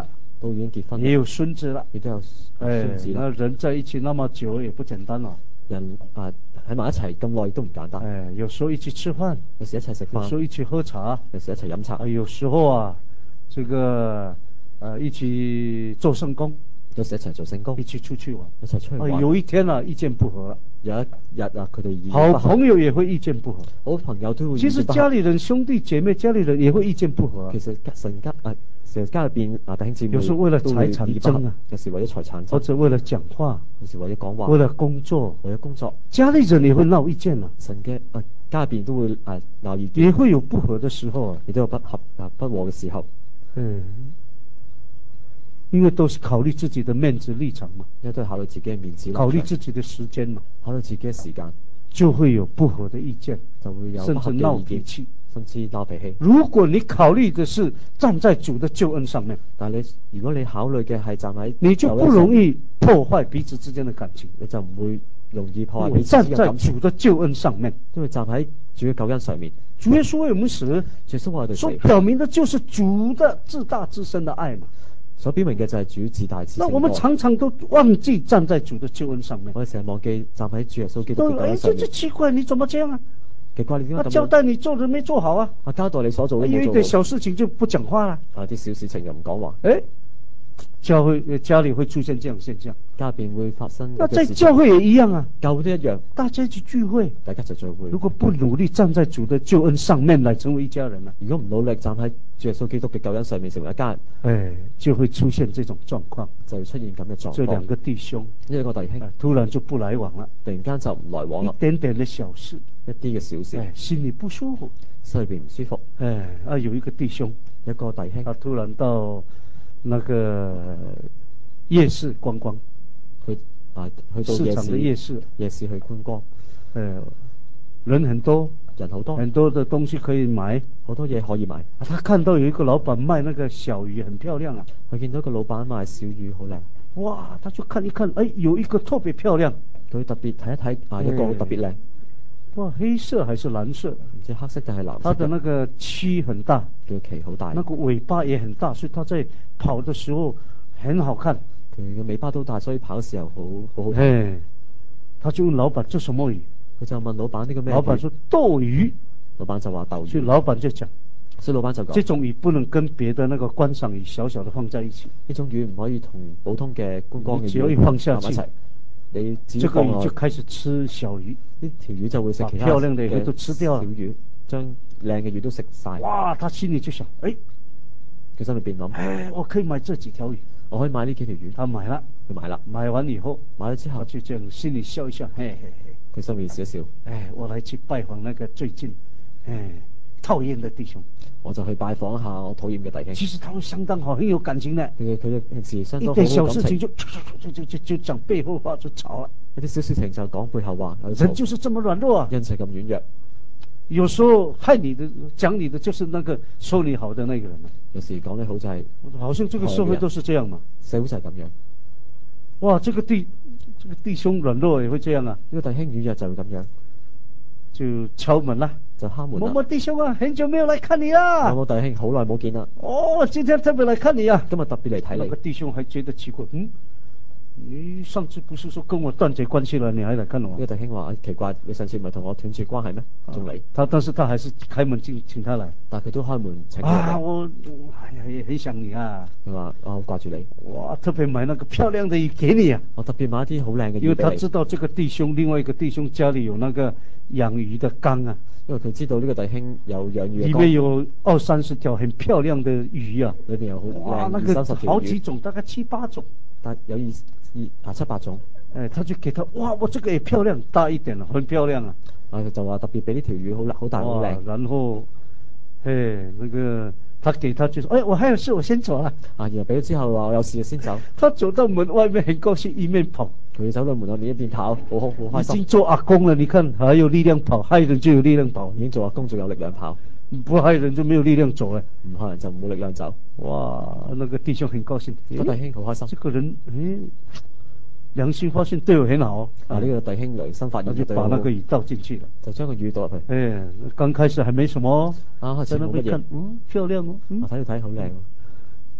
都已經結婚， 也有孫子了， 亦都有哎孫子， 那人在一起那麼久也不簡單了。 人啊喺埋一齊咁耐都唔簡單。 哎，有時候一起吃飯， 有時一齊食飯， 有時候一起喝茶， 有時一齊飲茶， 啊，有時候啊，這個呃一起做聖工， 有時一齊做聖工， 一起出去玩， 一齊出去玩。 啊，有一天啊，意見不合了。 有一日啊，佢哋意見好不合， 朋友也會意見不合， 好朋友都會意其見不合。 實家裏人兄弟姐妹，家裏人也會意見不合。 其實神家啊，成日家入邊啊弟兄姊妹有時為了財產爭啊， 有時為咗財產爭， 或者為了講話， 有時為咗講話， 為了工作， 為咗工作， 家裏人也會鬧意見啊。 神嘅啊家入邊都會啊鬧意見， 也會有不合的時候啊， 亦都有不合啊不和嘅時候。 嗯，因為都是考慮自己的面子立場嘛， 因為都係考慮自己嘅面子， 考慮自己的時間嘛， 考慮自己嘅時間， 就會有不合的意見， 就會有甚至不合嘅意見， 鬧脾氣， 甚至鬧脾氣。 如果你考慮的是站在主的救恩上面， 但係你如果你考慮嘅係站喺， 你就不容易破壞彼此之間的感情， 你就唔會容易破壞我彼此站在之間嘅感情。 主的救恩上面， 因為站喺主嘅救恩上面， 主耶穌為我們死， 耶穌為我哋所死， 表明的就是主的自大自深的愛嘛。 所表明嘅就係主自大自深。 那我們常常都忘記站在主的救恩上面， 我哋成日忘記站喺主耶穌基督都哎， 嘅救恩上面。 這這奇怪，你怎麼這樣啊？ 奇怪，你點解咁樣？ 他交代你做人沒做好啊， 啊，交代你所做都有一冇做好。 點小事情就不講話了。 啊，啲小事情又唔講話。 哎，教會家裏會出現這樣現象， 家入邊會發生。 那在教會也一樣啊， 教會都一樣， 大家一起聚會， 大家就聚會。 如果不努力站在主的救恩上面來成為一家人啊， 如果唔努力站喺主耶穌基督嘅救恩上面成為一家人， 哎，就會出現這種狀況， 就會出現咁嘅狀況。 這兩個弟兄， 呢一個弟兄、 哎，突然就不來往了， 突然間就唔來往啦， 一點點的小事， 一啲嘅小事， 哎，心裏不舒服， 心裏邊唔舒服。 哎，啊，有一個弟兄， 一個弟兄， 他突然到那個夜市觀光， 去啊去到市場的夜市， 夜市去觀光， 呃，人很多， 人好多， 很多的東西可以買， 好多嘢可以買。 他看到有一個老闆賣那個小魚，很漂亮啊， 佢見到個老闆賣小魚好靚， 哇，他就看一看，哎，有一個特別漂亮， 佢特別睇一睇啊，一個特別靚， 哇，黑色還是藍色？ 唔知黑色定係藍色。 它的那個鰭很大， 佢鰭好大， 那個尾巴也很大，所以它在跑的時候很好看。 佢嘅尾巴都大，所以跑嘅時候好好好睇。 哎，他就問老闆這什麼魚？ 佢就問老闆呢個咩魚？ 老闆說鬥魚。 老闆就話鬥魚。 所以老闆就講， 所以老闆就講，這種魚不能跟別的那個觀賞魚小小的放在一起。 呢種魚唔可以同普通嘅觀光嘅魚只要一放下去， 你這個魚就開始吃小魚， 呢條魚就會食其他漂亮的魚都吃掉了。 小魚將靚嘅魚都食晒。 哇！他心裏就想，誒， 佢心裏邊諗， 誒，我可以買這幾條魚， 我可以買呢幾條魚。 他買了， 佢買啦， 買完以後， 買咗之後就這樣心裏笑一笑，嘿嘿嘿， 佢心裏笑一笑， 誒，我來去拜訪那個最近，誒，討厭的弟兄。 我就去拜訪一下我討厭嘅弟兄。 其實他們相當好，很有感情的。 佢佢平時相當好一點小好感情， 事情就就就就就講背後話就吵了。 一啲小事情就講背後話。 人就是這麼軟弱啊！ 人就係咁軟弱。 有時候害你的、講你的，就是那個說你好的那個人啊。 有時講你好就係， 好像這個社會都是這樣嘛。 社會就係咁樣。 哇，這個弟，這個弟兄軟弱也會這樣啊。 呢個弟兄軟弱就會咁樣， 就敲門啦， 就敲門啦。 某某弟兄啊，很久沒有來看你啦。 某某弟兄好耐冇見啦。 哦，今天特別來看你啊。 今日特別嚟睇你。 那個弟兄還覺得奇怪，嗯，你上次不是說跟我斷絕關係了，你還來看我？ 呢個弟兄話：奇怪，你上次唔係同我斷絕關係咩？仲嚟？ 他但是他還是開門請請他來。 但係佢都開門請佢嚟。 啊，我哎呀，很想你啊。 佢話：我好掛住你。 哇，特別買那個漂亮的魚給你啊。 我特別買一啲好靚嘅魚俾你。 因為他知道這個弟兄，另外一個弟兄家裏有那個養魚的缸啊。 因為佢知道呢個弟兄有養魚嘅缸。 裡面有二三十條很漂亮的魚啊。 裏邊有好哇，那個好幾種，大概七八種。但有二二啊七八種。哎，他就給他，哇，我這個也漂亮，大一點了，很漂亮啊。 啊，就話特別俾呢條魚好好大好靚。然後，哎，那個他給他就說，哎，我還有事，我先走了。啊， 然後俾咗之後話我有事就先走。 他走到門外面，很高興，一面跑。 佢走到門外面一邊跑，好好好開心。 已經做阿公了，你看還有力量跑，害人就有力量跑。 已經做阿公仲有力量跑， 不害人就沒有力量走了。 唔害人就冇力量走。 哇，那個弟兄很高興， 個弟兄好開心。 這個人，哎，良心發現對我很好。 啊，呢個弟兄良心發現就把那個魚倒進去了， 就將個魚倒入去。 哎，剛開始還沒什麼， 啱開始冇乜嘢。 嗯，漂亮哦。 我睇到睇好靚。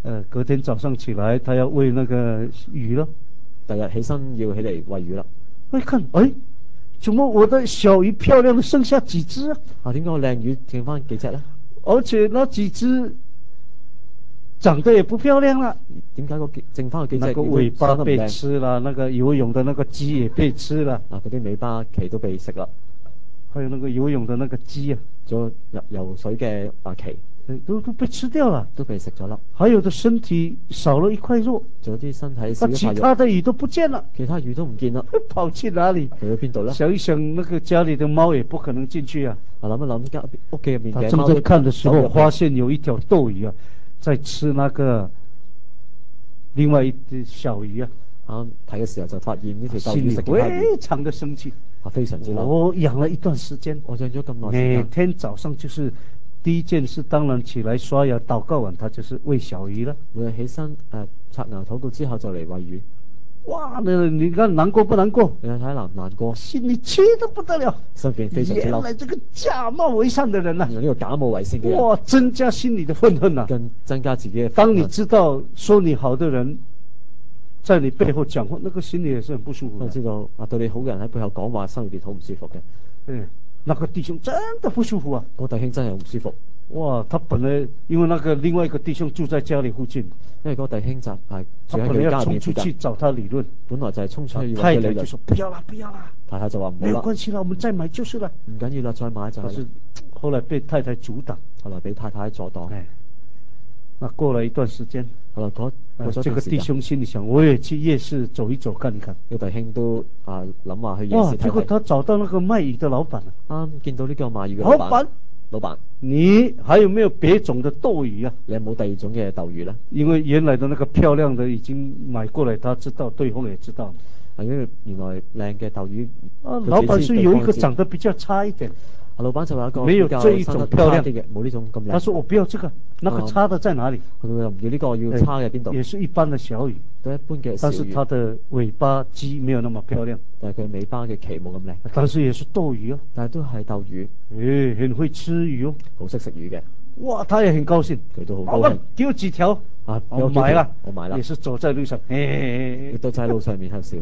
呃，隔天早上起來，他要餵那個魚咯。 第日起身要起嚟餵魚啦。 一看，哎，怎麼我的小魚漂亮的剩下幾隻啊？ 啊，點解我靚魚剩翻幾隻咧？ 而且那幾隻長得也不漂亮了。 點解個剩翻個幾隻？ 那個尾巴被吃了，那個游泳的那個雞也被吃了。 啊，嗰啲尾巴鰭都被食啦。 還有那個游泳的那個雞啊， 仲有游水嘅啊鰭， 都都被吃掉了， 都被食咗啦。 還有的身體少了一塊肉， 仲有啲身體少一塊肉， 其他的魚都不見了， 其他魚都唔見啦， 跑去哪裡？ 去咗邊度咧？ 想一想，那個家裡的貓也不可能進去啊。 我諗一諗，家屋企入面嘅貓。 正在看的時候，發現有一條鬥魚啊，在吃那個另外一隻小魚啊。 啱睇嘅時候就發現呢條鬥魚食其他魚， 非常的生氣。 非常之嬲。 我養了一段時間， 我養咗咁耐， 每天早上就是第一件事，當然起來刷牙禱告完，他就是餵小魚啦。 每日起身誒刷牙禱告之後就嚟餵魚。 哇！你你看難過不難過？ 你睇難唔難過？ 心裡氣得不得了， 心邊非常之嬲。 原來這個假冒為善的人啊， 原來呢個假冒為善嘅人， 哇！增加心裡的憤恨啊， 更增加自己嘅憤恨。 當你知道說你好的人在你背後講話，那個心裡也是很不舒服的。 我知道啊，對你好嘅人喺背後講話，心裏邊好唔舒服嘅。 嗯，那個弟兄真的不舒服啊。 我弟兄真係唔舒服。 哇，他本來因為那個另外一個弟兄住在家裡附近， 因為嗰個弟兄就係住喺佢佢家入面附近， 衝出去找他理論， 本來就係衝出去要太揾佢理論。 太就說不要啦，不要啦， 太太就話唔好啦， 沒有關係啦，我們再買就是了。 唔緊要啦，再買就係。 是後來被太太阻擋， 後來被太太阻擋。 哎，那過了一段時間， 後來嗰過咗一段時間， 這個弟兄心裡想，我也去夜市走一走看一看。 呢個弟兄都啊諗話去夜市睇睇。 哇！結果他找到那個賣魚的老闆啊， 啱見到呢個賣魚嘅老闆。 老闆老闆， 你還有沒有別種的鬥魚啊？ 你有冇第二種嘅鬥魚呢？ 因為原來的那個漂亮的已經買過來，他知道，對方也知道。 啊，因為原來靚嘅鬥魚， 啊，老闆是有一個長得比較差一點。 啊，老闆就有一個沒有這一種漂亮嘅，冇呢種咁靚。 他說我不要這個，那個差的在哪裡？ 佢又唔要呢個，要差嘅邊度？ 也是一般的小魚， 都一般嘅小魚。 但是它的尾巴肌沒有那麼漂亮。 但係佢尾巴嘅鰭冇咁靚。 但是也是鬥魚啊， 但係都係鬥魚。 誒，很會吃魚哦， 好識食魚嘅。 哇，他也很高興， 佢都好高興。 給我幾條啊， 我買了， 我買了。 也是走在路上，誒， 都在路上面喺度笑。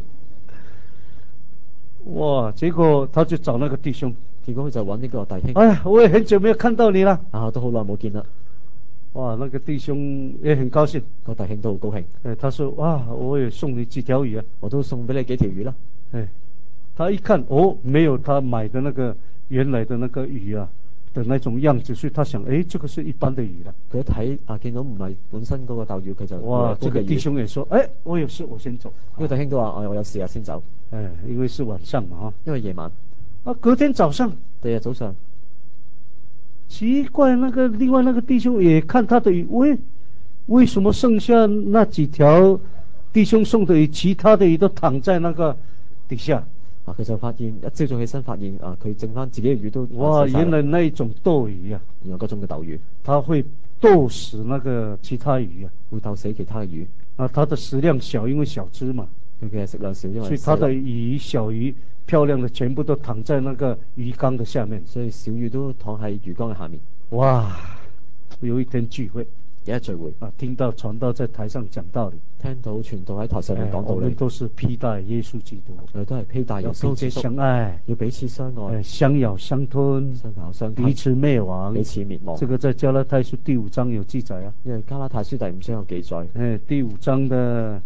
哇，結果他就找那個弟兄。 結果佢就揾呢個弟兄。 哎呀，我也很久沒有看到你了。 啊，都好耐冇見啦。 哇，那個弟兄也很高興。 個弟兄都好高興。誒， 他說：哇，我也送你幾條魚啊。 我都送俾你幾條魚啦。 誒，他一看，哦，沒有他買的那個原來的那個魚啊的那種樣子，所以他想，誒，這個是一般的魚啦。 佢一睇啊，見到唔係本身嗰個鬥魚，佢就哇，這個弟兄也說：誒，我有事，我先走。 呢個弟兄都話：我我有事啊，先走。 誒，因為是晚上嘛， 因為夜晚。 啊，隔天早上， 第二日早上， 奇怪，那個另外那個弟兄也看他的魚，喂，為什麼剩下那幾條弟兄送的魚，其他的魚都躺在那個底下？ 啊，佢就發現一朝早起身發現啊，佢剩翻自己嘅魚都哇，原來那一種鬥魚啊， 原來嗰種嘅鬥魚， 它會鬥死那個其他魚啊， 會鬥死其他嘅魚。 啊，它的食量小，因為小隻嘛， 佢嘅食量少，因為所以它的魚小魚。漂亮的全部都躺在那個魚缸的下面， 所以小魚都躺喺魚缸嘅下面。 哇！有一天聚會， 有一聚會啊，聽到傳道在台上講道理， 聽到傳道喺台上面講道理。 我們都是披戴耶穌基督， 我哋都係披戴耶穌基督， 相愛， 要彼此相愛， 相咬相吞， 相咬相吞， 彼此滅亡， 彼此滅亡。 這個在加拉太書第五章有記載啊， 因為加拉太書第五章有記載。 誒，第五章的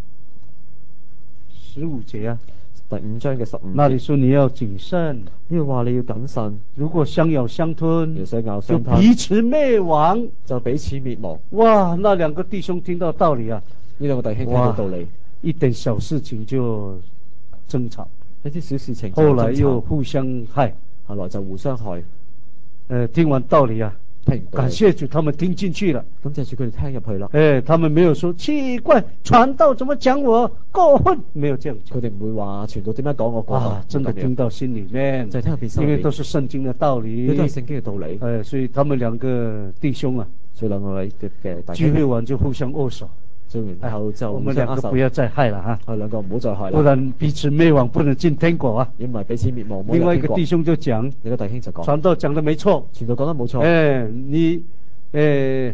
十五節啊。 第五章嘅十五節， 那裡說你要謹慎， 呢個話你要謹慎。如果相咬相吞， 相咬相吞， 就彼此滅亡， 就彼此滅亡。 哇！那兩個弟兄聽到道理啊， 呢兩個弟兄聽到道理， 一點小事情就爭吵， 一啲小事情， 後來又互相害， 後來就互相害。 呃，聽完道理啊。感謝主，他們聽進去了。 感謝主，佢哋聽入去啦。 誒，他們沒有說奇怪，傳道怎麼講我過分，沒有這樣講。 佢哋唔會話傳道點樣講我過分。 啊，真的聽到心裡面， 就係聽入邊心裡面， 因為都是聖經的道理， 都係聖經嘅道理。 誒，所以他們兩個弟兄啊， 所以兩位嘅嘅聚會完就互相握手。 然後就我們兩個不要再害了哈， 我兩個唔好再害啦， 不然彼此滅亡，不能進天國啊。 因為彼此滅亡， 另外一個弟兄就講， 另一個弟兄就講， 傳道講得沒錯， 傳道講得冇錯。 誒，你誒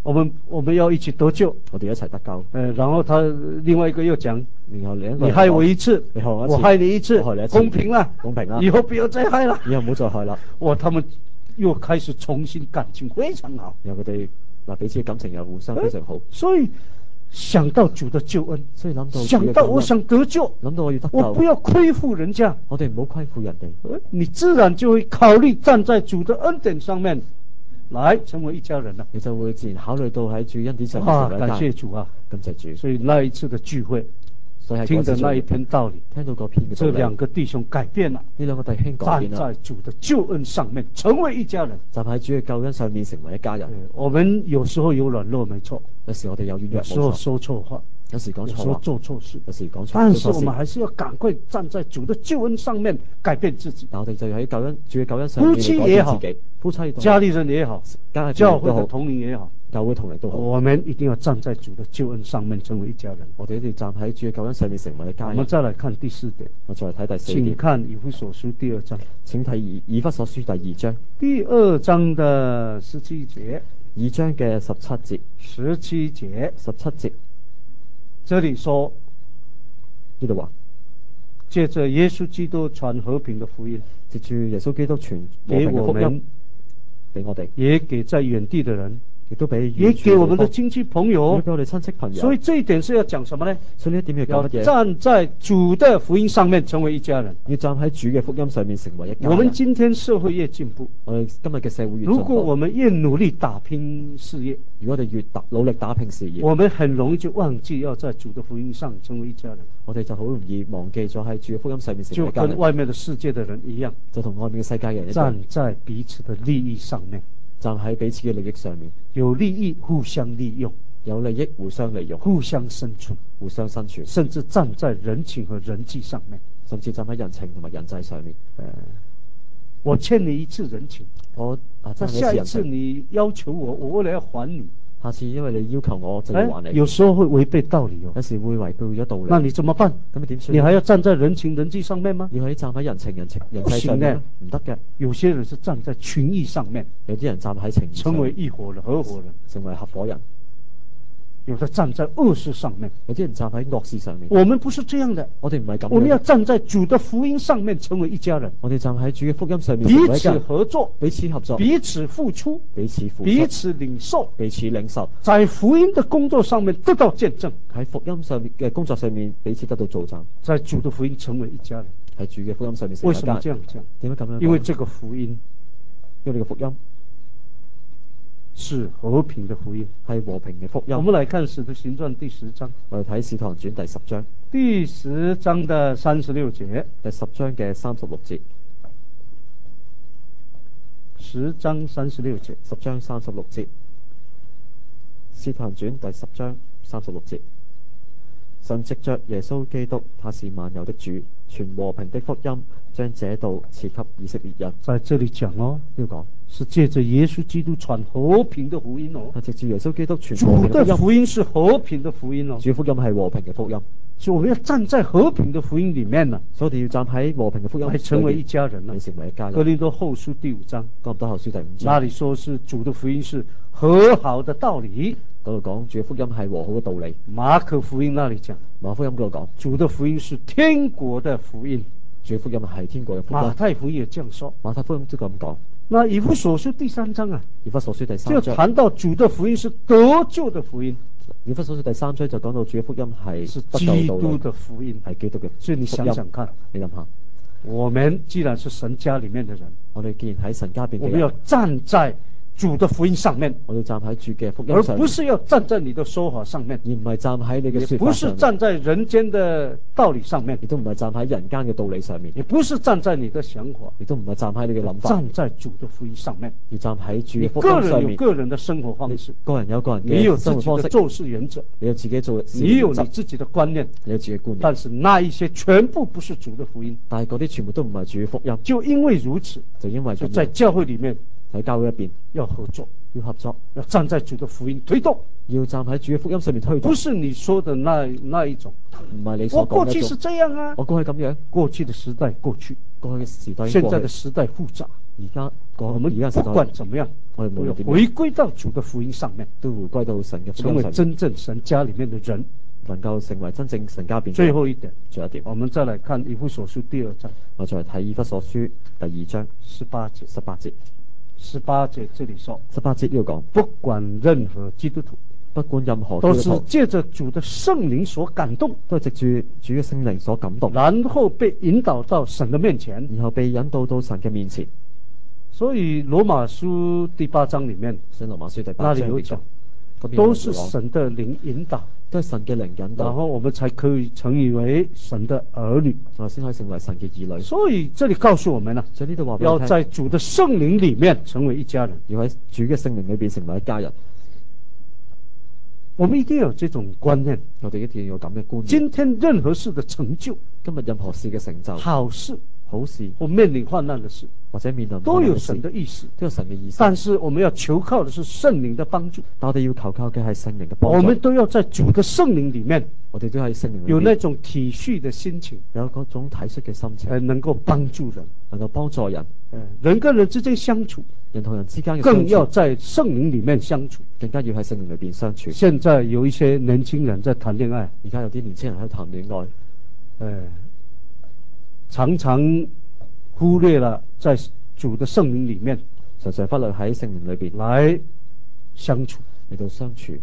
我們我們要一起得救。 我哋一齊得救。 呃，然後他另外一個又講， 然後另一個你害我一次， 你害我一次， 我害你一次， 我害你一次， 公平啦， 公平啦， 以後不要再害啦， 以後唔好再害啦。 哇，他們又開始重新感情非常好。 然後佢哋嗱彼此嘅感情又互相非常好。 所以想到主的救恩， 所以諗到想到我想得救， 諗到我要得救， 我不要虧負人家， 我哋唔好虧負人哋， 你自然就會考慮站在主的恩典上面來成為一家人了。 你就會自然考慮到喺主恩典上面成為一家人。 感謝主啊， 感謝主。 所以那一次的聚會， 所以係聽的那一篇道理， 聽到嗰篇嘅道理， 這兩個弟兄改變了， 呢兩個弟兄改變啦， 站在主的救恩上面成為一家人， 站喺主嘅救恩上面成為一家人。 我們有時候有軟弱沒錯， 有時我哋有軟弱， 有時候說錯話， 有時講錯話， 有時候做錯事， 有時講錯， 但是我們還是要趕快站在主的救恩上面改變自己。 但我哋就要喺救恩主嘅救恩上面夫妻也好， 夫妻家裏人也好，教會的同齡也好， 教會同齡都好， 我們一定要站在主的救恩上面成為一家人。 我哋一定要站喺主嘅救恩上面成為一家人。 我們再來看第四點， 我再嚟睇第四點， 請看以弗所書第二章， 請睇以以弗所書第二章， 第二章的十七節， 二章嘅十七節， 十七節， 十七節， 這裏說呢度話， 借着耶穌基督傳和平的福音， 藉住耶穌基督傳和平嘅福音俾我哋， 也給在遠地的人， 亦都俾也給我們的親戚朋友， 也俾我哋親戚朋友。所以這一點是要講什麼呢？ 所以呢一點要講乜嘢？ 要站在主的福音上面成為一家人， 要站喺主嘅福音上面成為一家人。 我們今天社會越進步， 我哋今日嘅社會越進步， 如果我們越努力打拼事業， 如果我哋越打努力打拼事業， 我們很容易就忘記要在主的福音上成為一家人。 我哋就好容易忘記咗喺主嘅福音上面成為一家人， 就跟外面的世界的人一樣， 就同外面嘅世界人一樣， 站在彼此的利益上面， 站喺彼此嘅利益上面， 有利益互相利用， 有利益互相利用， 互相生存， 互相生存， 甚至站在人情和人際上面， 甚至站喺人情同埋人際上面。 呃、我欠你一次人情， 我啊， 那下一次你要求我，我為了要還你， 下次因為你要求我，就要還你。 有時候會違背道理哦， 有時會違背咗道理。 那你怎麼辦？ 咁你點算？ 你還要站在人情人際上面嗎？ 你可以站喺人情人情人際上面，唔得嘅。 有些人是站在情義上面， 有啲人站喺情義上面， 成為一夥人、合夥人， 成為合夥人。 有的站在惡事上面， 有啲人站喺惡事上面。 我們不是這樣的， 我哋唔係咁樣。 我們要站在主的福音上面，成為一家人。我哋站喺主嘅福音上面， 彼此合作， 彼此合作， 彼此付出， 彼此付出， 彼此領受， 彼此領受， 在福音的工作上面得到見證， 喺福音上面嘅工作上面彼此得到造就， 在主的福音成為一家人。 喺主嘅福音上面成為一家人。 為什麼這樣講？ 點解咁樣講？ 因為這個福音， 因為呢個福音是和平的福音， 係和平嘅福音。 我們來看《使徒行傳》第十章， 我哋睇《使徒行傳》第十章， 第十章的三十六節， 第十章嘅三十六節， 十章三十六節， 十章三十六節，《使徒行傳》第十章三十六節，神藉着耶穌基督，他是萬有的主，傳和平的福音，將這道賜給以色列人。 在這裏講哦， 要講是借着耶穌基督傳和平的福音哦。 藉住耶穌基督傳和平的福音。 主的福音是和平的福音哦。 主福音係和平嘅福音， 所以我們要站在和平的福音裏面呢。 所以我哋要站喺和平嘅福音裏面， 成為一家人了。 成為一家人。 哥林多後書第五章， 哥林多後書第五章， 那裏說是主的福音是和好的道理。 嗰度講主嘅福音係和好嘅道理。 馬可福音那裏講， 馬可福音嗰度講主的福音是天國的福音。 主嘅福音係天國嘅福音。 馬太福音也這樣說。 馬太福音都咁講。 那以弗所書第三章啊， 以弗所書第三章就談到主的福音是得救的福音。 以弗所書第三章就講到主嘅福音係是基督的福音， 係基督嘅。 所以你想想看， 你諗下， 我們既然是神家裏面的人， 我哋既然喺神家邊， 我們要站在主的福音上面， 我哋站喺主嘅福音上面， 而不是要站在你的說法上面， 而唔係站喺你嘅說法上面， 也不是站在人間的道理上面， 亦都唔係站喺人間嘅道理上面， 也不是站在你的想法， 亦都唔係站喺你嘅諗法， 站在主的福音上面， 要站喺主嘅福音上面。你個人有個人的生活方式， 個人有個人嘅你有自己的做事原則， 你有自己做， 你有你自己的觀念， 你有自己嘅觀念。 但是那一些全部不是主的福音， 但係嗰啲全部都唔係主嘅福音。 就因為如此， 就因為就在教會裏面， 喺教會入邊要合作。 要合作， 要站在主的福音推動， 要站喺主嘅福音上面推動。 不是你說的那那一種， 唔係你所講嘅。 我過去是這樣啊， 我過去咁樣， 過去的時代過去， 過去嘅時代過去， 現在的時代複雜， 而家個我們而家時代不管怎麼樣， 我哋無都要論點樣回歸到主的福音上面， 都回歸到神嘅福成為音上面， 真正神家裏面的人。 能夠成為真正神家變。 最後一點， 最後一點， 我們再來看以弗所書第二章， 我再嚟睇以弗所書第二章十八節。 十八節， 十八節這裡說， 十八節呢度講， 不管任何基督徒， 不管任何都是基督徒借着主的聖靈所感動， 都係藉住主嘅聖靈所感動， 然後被引導到神的面前， 然後被引導到神嘅面前。 所以羅馬書第八章裡面， 聖羅馬書第八章那裡有講，都是神的靈引導， 都係神嘅靈引導， 然後我們才可以成為神的兒女， 我先可以成為神嘅兒女。 所以這裡告訴我們啊， 所以呢度話俾要我聽， 在主的聖靈裡面成為一家人， 要喺主嘅聖靈裏邊成為一家人。 我們一定要有這種觀念， 我哋一定要有咁嘅觀念。 今天任何事的成就， 今日任何事嘅成就， 好事好事或面臨患難的事， 或者面臨都有神的意思， 都有神嘅意思。 但是我們要求靠的是聖靈的幫助， 但我哋要求靠嘅係聖靈嘅幫助。 我們都要在主的聖靈裡面， 我哋都喺聖靈裏面有那種體恤的心情， 有嗰種體恤嘅心情， 呃，能夠幫助人， 能夠幫助人。 呃，人跟人之間相處， 人同人之間嘅更要相處， 在聖靈裡面相處。 更加要喺聖靈裏邊相處。 現在有一些年輕人在談戀愛， 而家有啲年輕人喺度談戀愛， 呃，常常忽略了在主的聖靈裡面常常忽略喺聖靈裏邊來相處， 嚟到相處，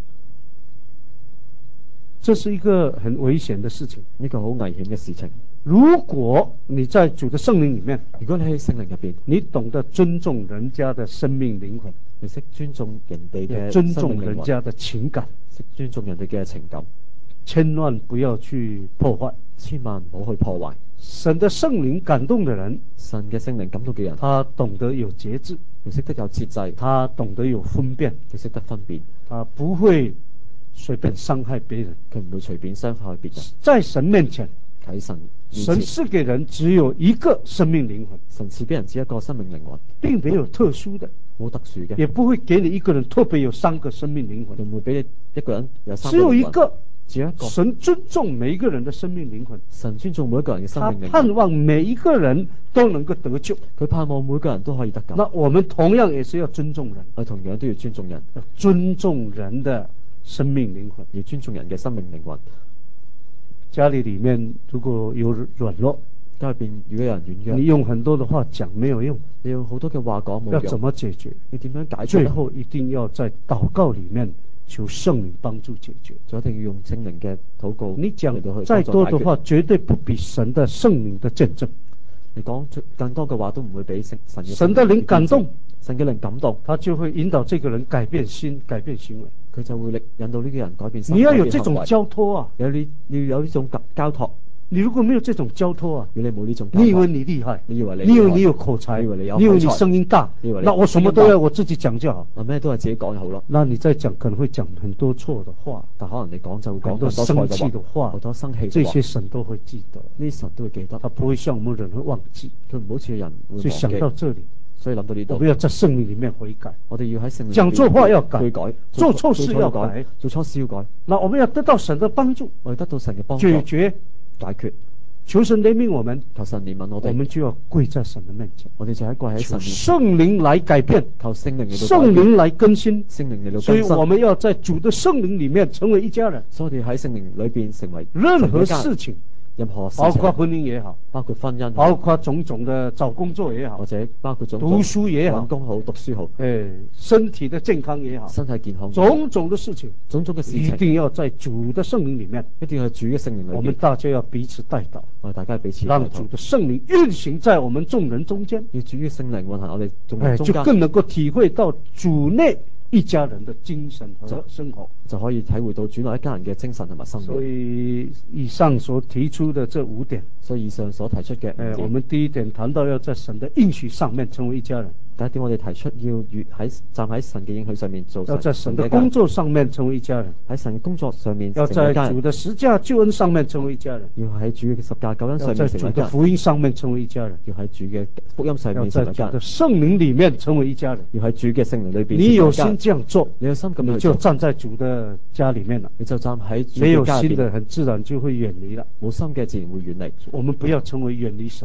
這是一個很危險的事情。 呢個好危險嘅事情。 如果你在主的聖靈裡面， 如果你喺聖靈入邊， 你懂得尊重人家的生命靈魂， 你識尊重人哋嘅尊重人家的情感， 識尊重人哋嘅情感， 千萬不要去破壞。 千萬唔好去破壞。 神的聖靈感動的人， 神嘅聖靈感動嘅人， 他懂得有節制， 佢識得有節制， 他懂得有分辨， 佢識得分辨， 他不會隨便傷害別人。 佢唔會隨便傷害別人。 在神面前， 喺神面神前， 賜給人只有一個生命靈魂， 神賜俾人只一個生命靈魂， 並沒有特殊的， 冇特殊嘅， 也不會給你一個人特別有三個生命靈魂， 唔會俾你一個人有三個只有一靈魂， 個。 只有一個。 神尊重每一個人的生命靈魂， 神尊重每一個人嘅生他命靈魂， 盼望每一個人都能夠得救。 佢盼望每個人都可以得救。 那我們同樣也是要尊重人， 我同樣都要尊重人， 要尊重人的生命靈魂， 要尊重人嘅生命靈魂。 家裏裏面如果有軟弱， 家入邊如果有人軟弱， 你用很多的話講沒有用， 你用好多嘅話講冇用。 要怎麼解決？ 你點樣解決？ 最後一定要在禱告裏面求聖靈幫助解決。 就一定要用聖靈嘅禱告。 你講再多的話，絕對不比神的聖靈的見證。 你講更多嘅話都唔會比神神嘅神的靈感動， 神嘅靈感動， 他就會引導這個人改變心、改變行為。 佢就會力引導呢個人改變心。 你要有這種交託啊！ 有你你要有呢種交託。 你如果沒有這種交託啊， 如果你冇呢種交託， 你以為你厲害， 你以為你， 你以為你有口才， 你以為你有口才， 你以為你聲音大， 你以為你那我什麼都要我自己講就好。 啊，咩都係自己講就好咯。 那你再講可能會講很多錯的話， 但可能你講就會講很多生氣的話， 好多生氣， 這些神都會記得， 呢神都會記得， 他不會像我們人會忘記。 佢唔好似人會忘記。 所以想到這裡， 所以諗到呢度， 我們要在聖靈裡面悔改。 我哋要喺聖靈講錯話要改， 悔改， 做錯事要改， 做錯事要改。 那我們要得到神的幫助， 我哋得到神嘅幫助， 解決解決。 求神憐憫我們， 求神憐憫我哋， 我們就要跪在神的面前， 我哋就喺跪喺神面前， 聖靈來改變， 求聖靈嚟到聖靈來更新， 聖靈嚟到更新。 所以我們要在主的聖靈裡面成為一家人。 所以我哋喺聖靈裏邊成為任何事情， 任何事情， 包括婚姻也好， 包括婚姻， 包括種種的找工作也好， 或者包括種種讀書也好， 揾工好，讀書好， 誒，身體的健康也好， 身體健康， 種種的事情， 種種嘅事情， 一定要在主的聖靈裡面， 一定要喺主嘅聖靈裏面。 我們大家要彼此代禱， 我哋大家彼此讓主的聖靈運行在我們眾人中間， 要主嘅聖靈運行我哋眾人中間， 就更能夠體會到主內一家人的精神和生活， 就可以體會到主內一家人嘅精神同埋生活。 所以以上所提出的這五點， 所以以上所提出嘅， 誒，我們第一點談到要在神的應許上面成為一家人。 第一點，我哋提出要越喺站喺神嘅應許上面做， 要在神的工作上面成為一家人， 喺神嘅工作上面要在主的十架救恩上面成為一家人， 要喺主嘅十架救恩上面成為一家人， 要在主的福音上面成為一家人， 要喺主嘅福音上面成為一家人， 要在主的聖靈裡面成為一家人， 要喺主嘅聖靈裏邊。 你有心這樣做， 你有心咁樣做， 你就站在主的家裡面了， 你就站喺主沒有嘅家入邊， 心的很自然就會遠離了， 冇心嘅自然會遠離。 我們不要成為遠離神的人。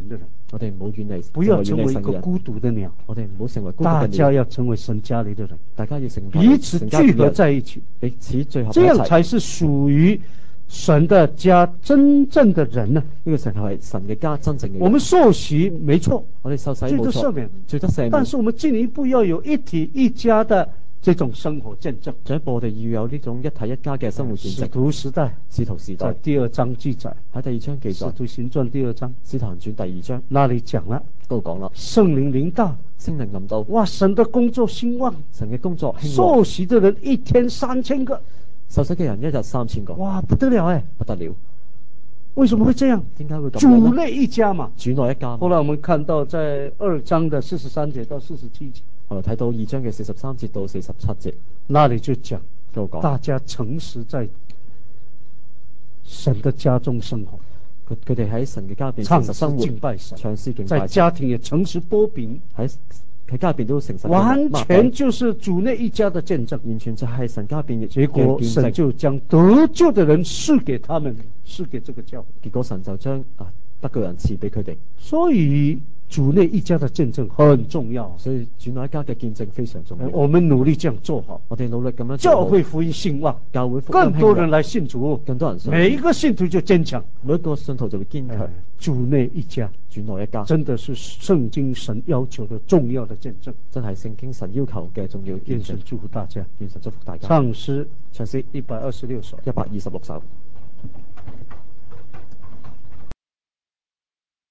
我哋唔好遠離， 不要成為一成為遠離神嘅人。 個孤獨的鳥。 我哋唔好成為孤獨大嘅鳥。 家要成為神家裏的人， 大家要成為彼此神家裏嘅人聚合在一起， 彼此聚合這在一齊。 樣才是屬於神的家真正的人呢、 呢個時候係神嘅家真正嘅人。 我們受洗沒錯， 我哋受洗罪冇錯， 得赦免， 罪得赦免。 但是我們進一步要有一體一家的這種生活見證。 進一步我哋要有呢種一體一家嘅生活見使證。 徒時代， 使徒時代在第二章記載， 喺第二章記使載， 徒行傳第二章， 使徒行傳第二章那裡講了， 都講啦， 聖靈臨到， 聖靈臨到， 哇，神的工作興旺， 神嘅工作興旺， 受洗的人一天三千個， 受洗嘅人一日三千個， 哇，不得了哎！ 不得了。 為什麼會這樣？ 點解會咁主樣呢？ 內一家嘛。 主內一家。 後來我們看到在二章的四十三節到四十七節， 後來睇到二章嘅四十三節到四十七節， 那裡就講， 都講大家誠實在神的家中生活， 佢佢哋喺神嘅家入邊唱詩誠實生活， 敬拜神， 唱詩敬拜在神， 家庭也誠實擘餅， 喺喺家入邊都誠實， 完全就是主內一家的見證。 完全就係神家入邊嘅結果見證。 神就將得救的人賜給他們，賜給這個教會。 結果神就將啊得救人賜俾佢哋。 所以主內一家的見證很重要， 所以主內一家嘅見證非常重要。 我們努力這樣做好， 我哋努力咁樣做好， 教會福音興旺， 教會福音興旺， 更多人來信主， 更多人信， 每一個信徒就堅強， 每一個信徒就會堅強。 主內一家， 主內一家， 真的是聖經神要求的重要的見證， 真係聖經神要求嘅重要見證。 願神祝福大家， 願神祝福大家。 唱詩唱詩一百二十六首， 一百二十六首。